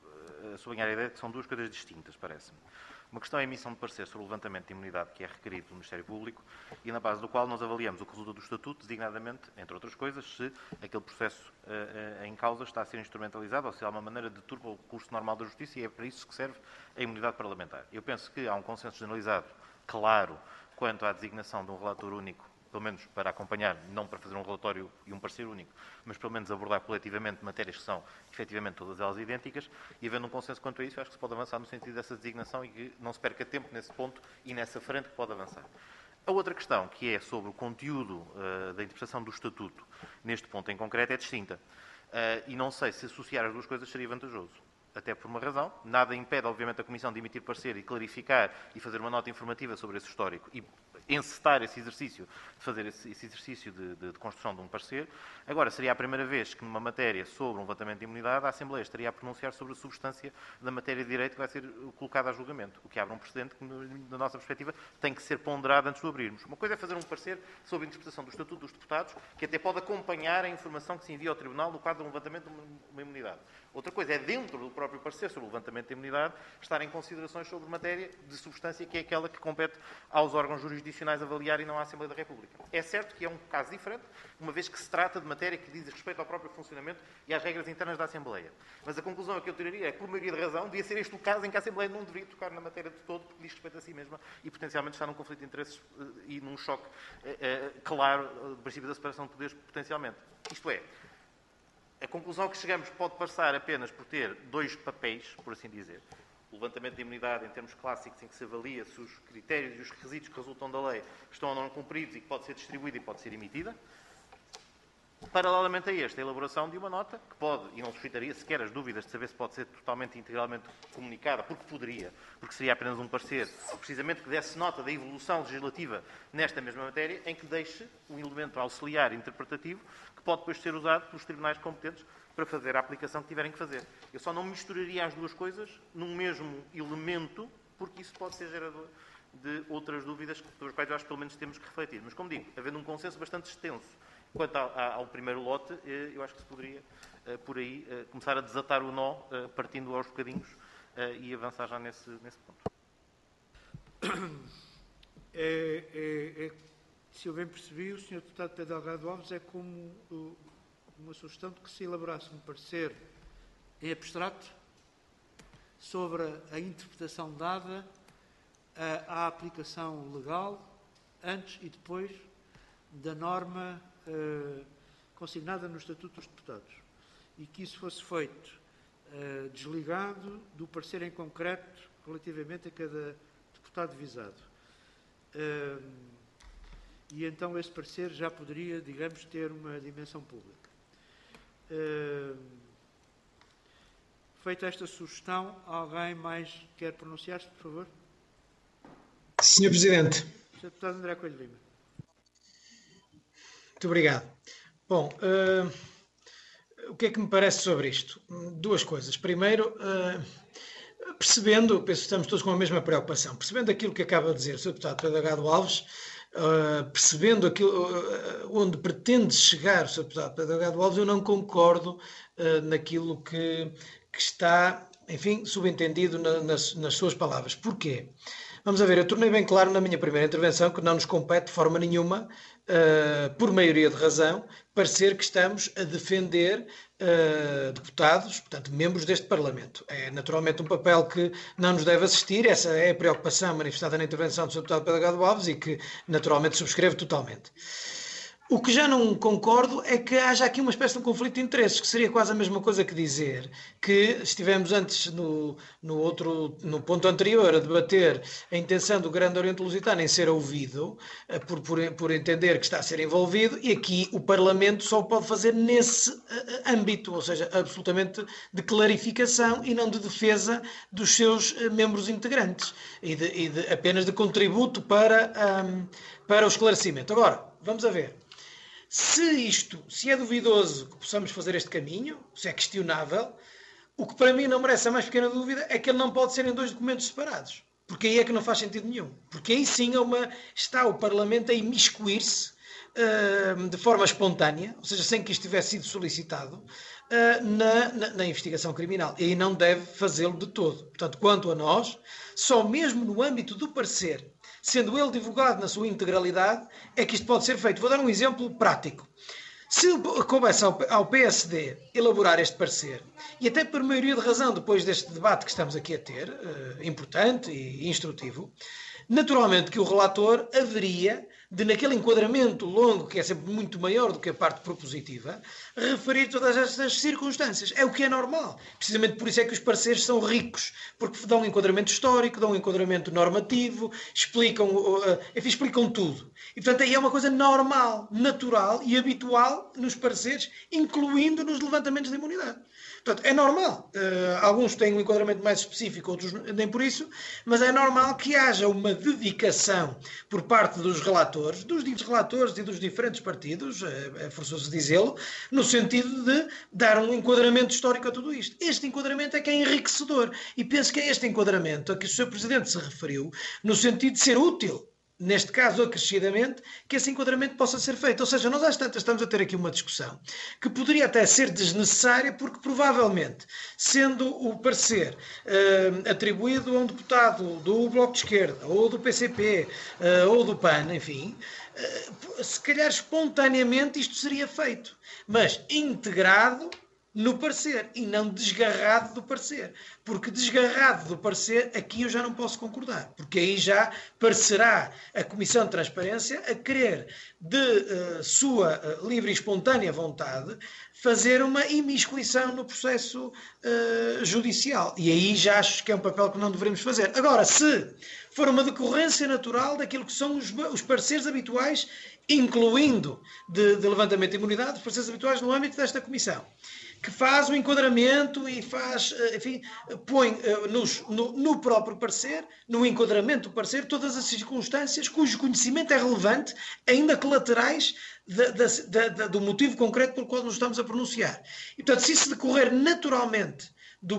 a sublinhar a ideia de que são duas coisas distintas, parece-me. Uma questão é a emissão de parecer sobre o levantamento de imunidade que é requerido pelo Ministério Público e na base do qual nós avaliamos o que resulta do Estatuto, designadamente, entre outras coisas, se aquele processo em causa está a ser instrumentalizado ou se há uma maneira de turbar o curso normal da Justiça, e é para isso que serve a imunidade parlamentar. Eu penso que há um consenso generalizado, claro, quanto à designação de um relator único, pelo menos para acompanhar, não para fazer um relatório e um parecer único, mas pelo menos abordar coletivamente matérias que são, efetivamente, todas elas idênticas, e havendo um consenso quanto a isso, acho que se pode avançar no sentido dessa designação e que não se perca tempo nesse ponto e nessa frente que pode avançar. A outra questão, que é sobre o conteúdo da interpretação do Estatuto, neste ponto em concreto, é distinta. E não sei se associar as duas coisas seria vantajoso. Até por uma razão. Nada impede, obviamente, a Comissão de emitir parecer e clarificar e fazer uma nota informativa sobre esse histórico e encetar esse exercício, de fazer esse exercício de construção de um parecer. Agora, seria a primeira vez que numa matéria sobre um levantamento de imunidade, a Assembleia estaria a pronunciar sobre a substância da matéria de direito que vai ser colocada a julgamento, o que abre um precedente que, da nossa perspectiva, tem que ser ponderado antes de o abrirmos. Uma coisa é fazer um parecer sobre a interpretação do Estatuto dos Deputados, que até pode acompanhar a informação que se envia ao Tribunal no quadro de um levantamento de uma imunidade. Outra coisa é, dentro do próprio parecer sobre o levantamento de imunidade, estar em considerações sobre matéria de substância que é aquela que compete aos órgãos jurisdicionais avaliar e não à Assembleia da República. É certo que é um caso diferente, uma vez que se trata de matéria que diz respeito ao próprio funcionamento e às regras internas da Assembleia. Mas a conclusão que eu tiraria é que, por maioria de razão, devia ser este o caso em que a Assembleia não deveria tocar na matéria de todo, porque diz respeito a si mesma e potencialmente está num conflito de interesses e num choque claro do princípio da separação de poderes, potencialmente. Isto é, a conclusão que chegamos pode passar apenas por ter dois papéis, por assim dizer. O levantamento de imunidade, em termos clássicos, em que se avalia se os critérios e os requisitos que resultam da lei estão ou não cumpridos e que pode ser distribuída e pode ser emitida. Paralelamente a esta, a elaboração de uma nota, que pode, e não suscitaria sequer as dúvidas de saber se pode ser totalmente e integralmente comunicada, porque poderia, porque seria apenas um parecer, precisamente que desse nota da evolução legislativa nesta mesma matéria, em que deixe um elemento auxiliar interpretativo que pode depois ser usado pelos tribunais competentes para fazer a aplicação que tiverem que fazer. Eu só não misturaria as duas coisas num mesmo elemento, porque isso pode ser gerador de outras dúvidas pelas quais eu acho que pelo menos temos que refletir. Mas, como digo, havendo um consenso bastante extenso quanto ao primeiro lote, eu acho que se poderia, por aí, começar a desatar o nó, partindo aos bocadinhos, e avançar já nesse ponto. Se eu bem percebi, o Sr. Deputado Pedro Delgado Alves é como uma sugestão de que se elaborasse um parecer em abstrato sobre a interpretação dada à aplicação legal antes e depois da norma consignada no Estatuto dos Deputados, e que isso fosse feito desligado do parecer em concreto relativamente a cada deputado visado. E então esse parecer já poderia, digamos, ter uma dimensão pública. Feita esta sugestão, alguém mais quer pronunciar-se, por favor? Senhor Presidente. Sr. Deputado André Coelho Lima. Muito obrigado. Bom, o que é que me parece sobre isto? Duas coisas. Primeiro, percebendo, penso que estamos todos com a mesma preocupação, percebendo aquilo que acaba de dizer o Sr. Deputado Pedro Delgado Alves, percebendo aquilo, onde pretende chegar o Sr. Deputado Pedro Delgado Alves, eu não concordo naquilo que está, enfim, subentendido nas suas palavras. Porquê? Vamos a ver, eu tornei bem claro na minha primeira intervenção que não nos compete de forma nenhuma, por maioria de razão, parecer que estamos a defender deputados, portanto, membros deste Parlamento. É naturalmente um papel que não nos deve assistir, essa é a preocupação manifestada na intervenção do Sr. Deputado Pedro Delgado Alves e que naturalmente subscrevo totalmente. O que já não concordo é que haja aqui uma espécie de um conflito de interesses, que seria quase a mesma coisa que dizer que estivemos antes no ponto anterior a debater a intenção do Grande Oriente Lusitano em ser ouvido, por entender que está a ser envolvido, e aqui o Parlamento só o pode fazer nesse âmbito, ou seja, absolutamente de clarificação e não de defesa dos seus membros integrantes, e apenas de contributo para o esclarecimento. Agora, vamos a ver. Se é duvidoso que possamos fazer este caminho, se é questionável, o que para mim não merece a mais pequena dúvida é que ele não pode ser em dois documentos separados. Porque aí é que não faz sentido nenhum. Porque aí sim está o Parlamento a imiscuir-se de forma espontânea, ou seja, sem que isto tivesse sido solicitado, na investigação criminal. E não deve fazê-lo de todo. Portanto, quanto a nós, só mesmo no âmbito do parecer, sendo ele divulgado na sua integralidade, é que isto pode ser feito. Vou dar um exemplo prático. Se coubesse ao PSD elaborar este parecer, e até por maioria de razão, depois deste debate que estamos aqui a ter, importante e instrutivo, naturalmente que o relator haveria de, naquele enquadramento longo, que é sempre muito maior do que a parte propositiva, referir todas estas circunstâncias. É o que é normal. Precisamente por isso é que os pareceres são ricos, porque dão um enquadramento histórico, dão um enquadramento normativo, explicam tudo. E, portanto, aí é uma coisa normal, natural e habitual nos pareceres, incluindo nos levantamentos de imunidade. Portanto, é normal. Alguns têm um enquadramento mais específico, outros nem por isso, mas é normal que haja uma dedicação por parte dos relatores e dos diferentes partidos, é forçoso dizê-lo, no sentido de dar um enquadramento histórico a tudo isto. Este enquadramento é que é enriquecedor. E penso que é este enquadramento a que o Sr. Presidente se referiu, no sentido de ser útil, neste caso acrescidamente, que esse enquadramento possa ser feito. Ou seja, nós às tantas estamos a ter aqui uma discussão que poderia até ser desnecessária, porque provavelmente, sendo o parecer atribuído a um deputado do Bloco de Esquerda, ou do PCP, ou do PAN, enfim, se calhar espontaneamente isto seria feito, mas integrado no parecer e não desgarrado do parecer, porque desgarrado do parecer aqui eu já não posso concordar, porque aí já parecerá a Comissão de Transparência a querer de sua livre e espontânea vontade fazer uma imiscuição no processo judicial, e aí já acho que é um papel que não devemos fazer. Agora, se for uma decorrência natural daquilo que são os pareceres habituais, incluindo de levantamento de imunidade, os pareceres habituais no âmbito desta Comissão, que faz o enquadramento e faz, enfim, põe no próprio parecer, no enquadramento do parecer, todas as circunstâncias cujo conhecimento é relevante, ainda que laterais do motivo concreto pelo qual nos estamos a pronunciar. E, portanto, se isso decorrer naturalmente do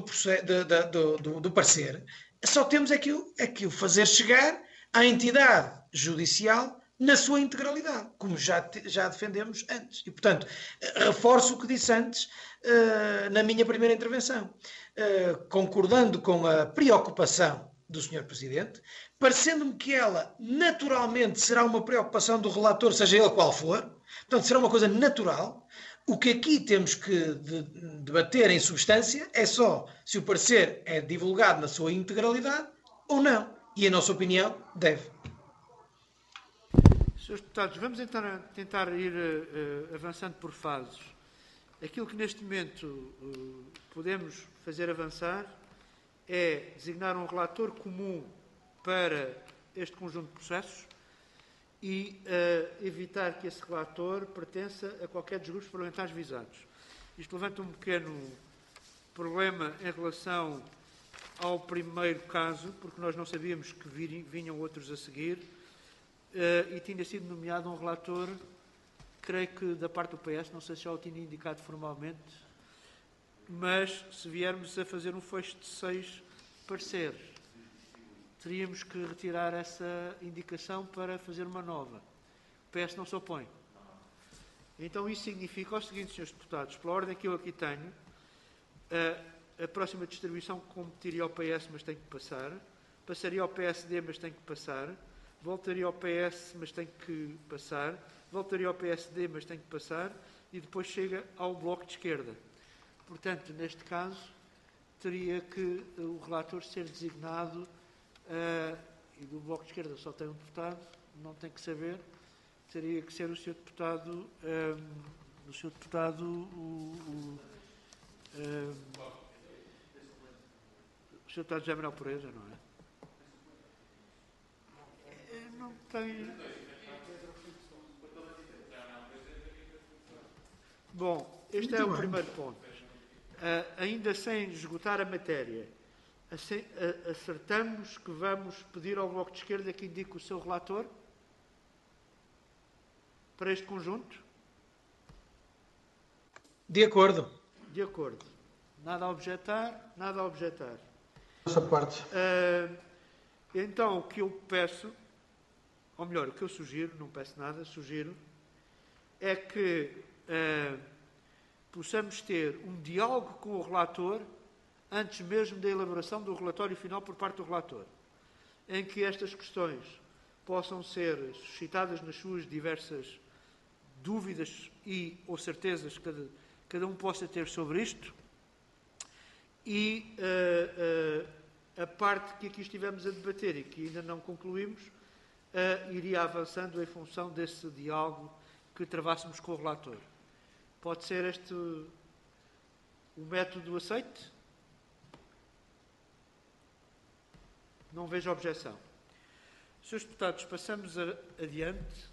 parecer, só temos é que o fazer chegar à entidade judicial na sua integralidade, como já defendemos antes. E, portanto, reforço o que disse antes na minha primeira intervenção, concordando com a preocupação do Sr. Presidente, parecendo-me que ela naturalmente será uma preocupação do relator, seja ele qual for, portanto, será uma coisa natural. O que aqui temos que debater em substância é só se o parecer é divulgado na sua integralidade ou não. E, a nossa opinião, deve. Senhores deputados, vamos tentar ir avançando por fases. Aquilo que neste momento podemos fazer avançar é designar um relator comum para este conjunto de processos e evitar que esse relator pertença a qualquer dos grupos parlamentares visados. Isto levanta um pequeno problema em relação ao primeiro caso, porque nós não sabíamos que vinham outros a seguir, e tinha sido nomeado um relator, creio que da parte do PS, não sei se já o tinha indicado formalmente, mas se viermos a fazer um fecho de 6 pareceres, teríamos que retirar essa indicação para fazer uma nova. O PS não se opõe. Então isso significa o seguinte, senhores deputados, pela ordem que eu aqui tenho, a próxima distribuição competiria ao PS, mas tem que passar, passaria ao PSD, mas tem que passar, voltaria ao PS, mas tem que passar, voltaria ao PSD, mas tem que passar, e depois chega ao Bloco de Esquerda. Portanto, neste caso, teria que o relator ser designado, e do Bloco de Esquerda só tem um deputado, não tem que saber, teria que ser o Sr. Deputado, o Sr. Deputado José Manuel Pureza, não é? Não tem... Bom, este é o primeiro ponto. Ainda sem esgotar a matéria, acertamos que vamos pedir ao Bloco de Esquerda que indique o seu relator para este conjunto? De acordo. De acordo. Nada a objetar, nada a objetar. Essa parte. Então, o que eu peço, ou melhor, o que eu sugiro, não peço nada, sugiro, é que possamos ter um diálogo com o relator antes mesmo da elaboração do relatório final por parte do relator, em que estas questões possam ser suscitadas nas suas diversas dúvidas ou certezas que cada um possa ter sobre isto, e a parte que aqui estivemos a debater e que ainda não concluímos iria avançando em função desse diálogo que travássemos com o relator. Pode ser este o método aceite? Não vejo objeção. Senhores deputados, passamos adiante.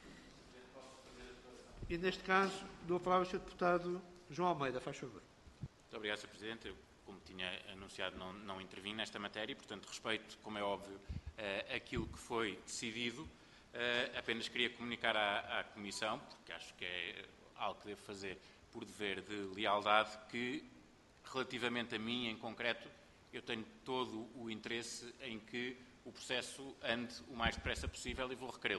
E, neste caso, dou a palavra ao Sr. Deputado João Almeida. Faz favor. Muito obrigado, Sr. Presidente. Eu, como tinha anunciado, não intervim nesta matéria e, portanto, respeito, como é óbvio, aquilo que foi decidido. Apenas queria comunicar à Comissão, porque acho que é algo que devo fazer por dever de lealdade, que, relativamente a mim em concreto, eu tenho todo o interesse em que o processo ande o mais depressa possível e vou requerê-lo,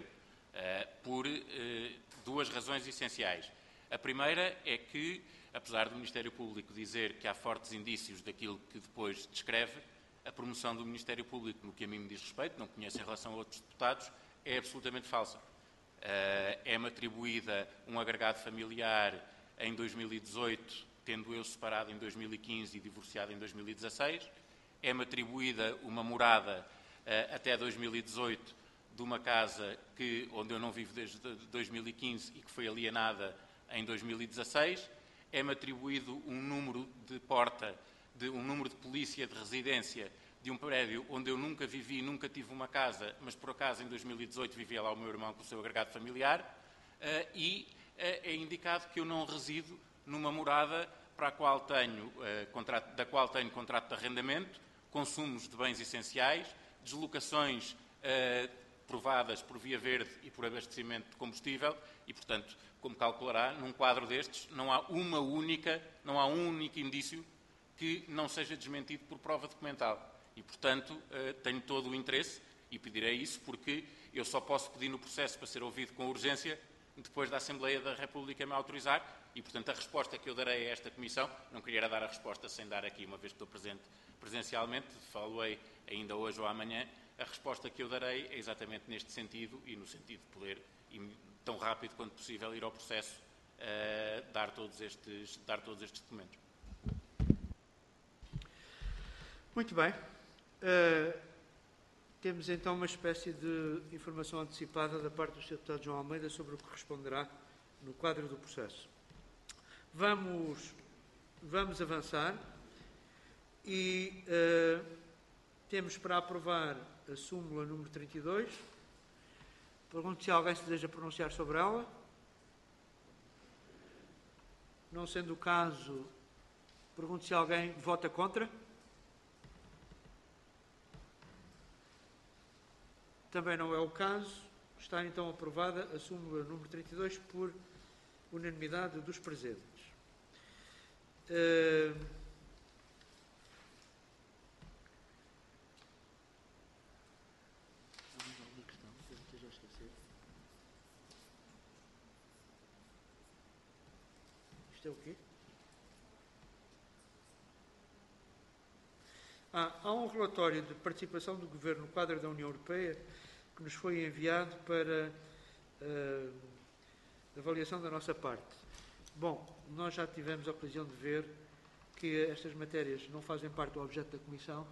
por duas razões essenciais. A primeira é que, apesar do Ministério Público dizer que há fortes indícios daquilo que depois descreve, a promoção do Ministério Público, no que a mim me diz respeito, não conheço em relação a outros deputados, é absolutamente falsa. É-me atribuída um agregado familiar em 2018, tendo eu separado em 2015 e divorciado em 2016. É-me atribuída uma morada até 2018 de uma casa onde eu não vivo desde 2015 e que foi alienada em 2016. É-me atribuído um número de um número de polícia de residência de um prédio onde eu nunca vivi, nunca tive uma casa, mas por acaso em 2018 vivia lá o meu irmão com o seu agregado familiar, e é indicado que eu não resido numa morada para a qual da qual tenho contrato de arrendamento, consumos de bens essenciais, deslocações provadas por via verde e por abastecimento de combustível e, portanto, como calculará, num quadro destes não há um único indício que não seja desmentido por prova documental. E, portanto, tenho todo o interesse e pedirei isso porque eu só posso pedir no processo para ser ouvido com urgência depois da Assembleia da República me autorizar e, portanto, a resposta que eu darei a esta Comissão, não queria dar a resposta sem dar aqui, uma vez que estou presente presencialmente, falo-ei ainda hoje ou amanhã, a resposta que eu darei é exatamente neste sentido e no sentido de poder, tão rápido quanto possível, ir ao processo dar todos estes documentos. Muito bem. Temos então uma espécie de informação antecipada da parte do Sr. Deputado João Almeida sobre o que responderá no quadro do processo. Vamos avançar e temos para aprovar a súmula número 32. Pergunto se alguém se deseja pronunciar sobre ela. Não sendo o caso, pergunto se alguém vota contra. Também não é o caso. Está então aprovada a súmula número 32 por unanimidade dos presentes. Isto é o quê? Há um relatório de participação do Governo no quadro da União Europeia que nos foi enviado para avaliação da nossa parte. Bom, nós já tivemos a ocasião de ver que estas matérias não fazem parte do objeto da Comissão.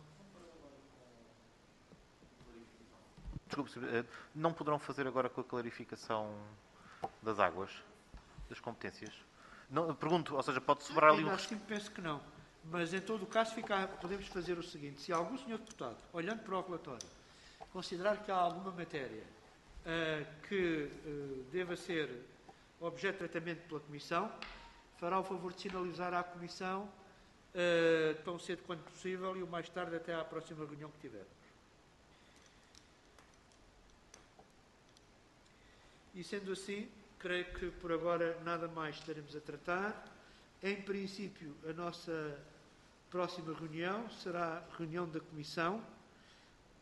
Desculpe, não poderão fazer agora com a clarificação das águas, das competências? Não, pergunto, ou seja, pode sobrar ali... Acho que penso que não. Mas, em todo o caso, podemos fazer o seguinte. Se algum senhor deputado, olhando para o relatório, considerar que há alguma matéria que deva ser objeto de tratamento pela Comissão, fará o favor de sinalizar à Comissão tão cedo quanto possível e o mais tarde até à próxima reunião que tivermos. E, sendo assim, creio que por agora nada mais estaremos a tratar. Em princípio, a nossa próxima reunião será a reunião da Comissão,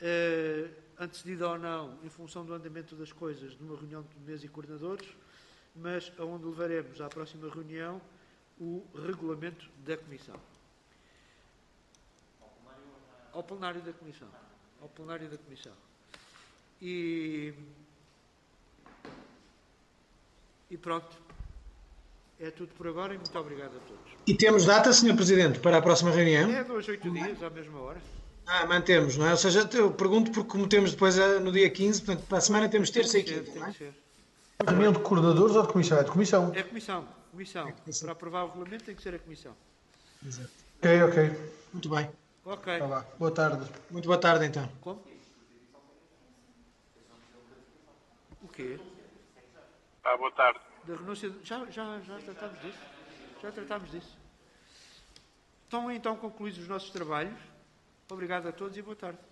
antecedida ou não, em função do andamento das coisas, de uma reunião de mesa e coordenadores, mas aonde levaremos à próxima reunião o regulamento da Comissão. Ao plenário da Comissão. Ao plenário da Comissão. E pronto. É tudo por agora e muito obrigado a todos. E temos data, Sr. Presidente, para a próxima reunião? É 2 a 8 dias, à mesma hora. Mantemos, não é? Ou seja, eu pergunto porque como temos depois no dia 15, portanto, para a semana temos terça e quinta, não é? Reunião de coordenadores ou de comissão? É de comissão. É comissão. Para aprovar o regulamento tem que ser a comissão. Exato. Ok. Muito bem. Ok. Tá lá. Boa tarde. Muito boa tarde, então. Como? O quê? Boa tarde. Da renúncia... Já tratámos disso. Já tratámos disso. Estão então concluídos os nossos trabalhos. Obrigado a todos e boa tarde.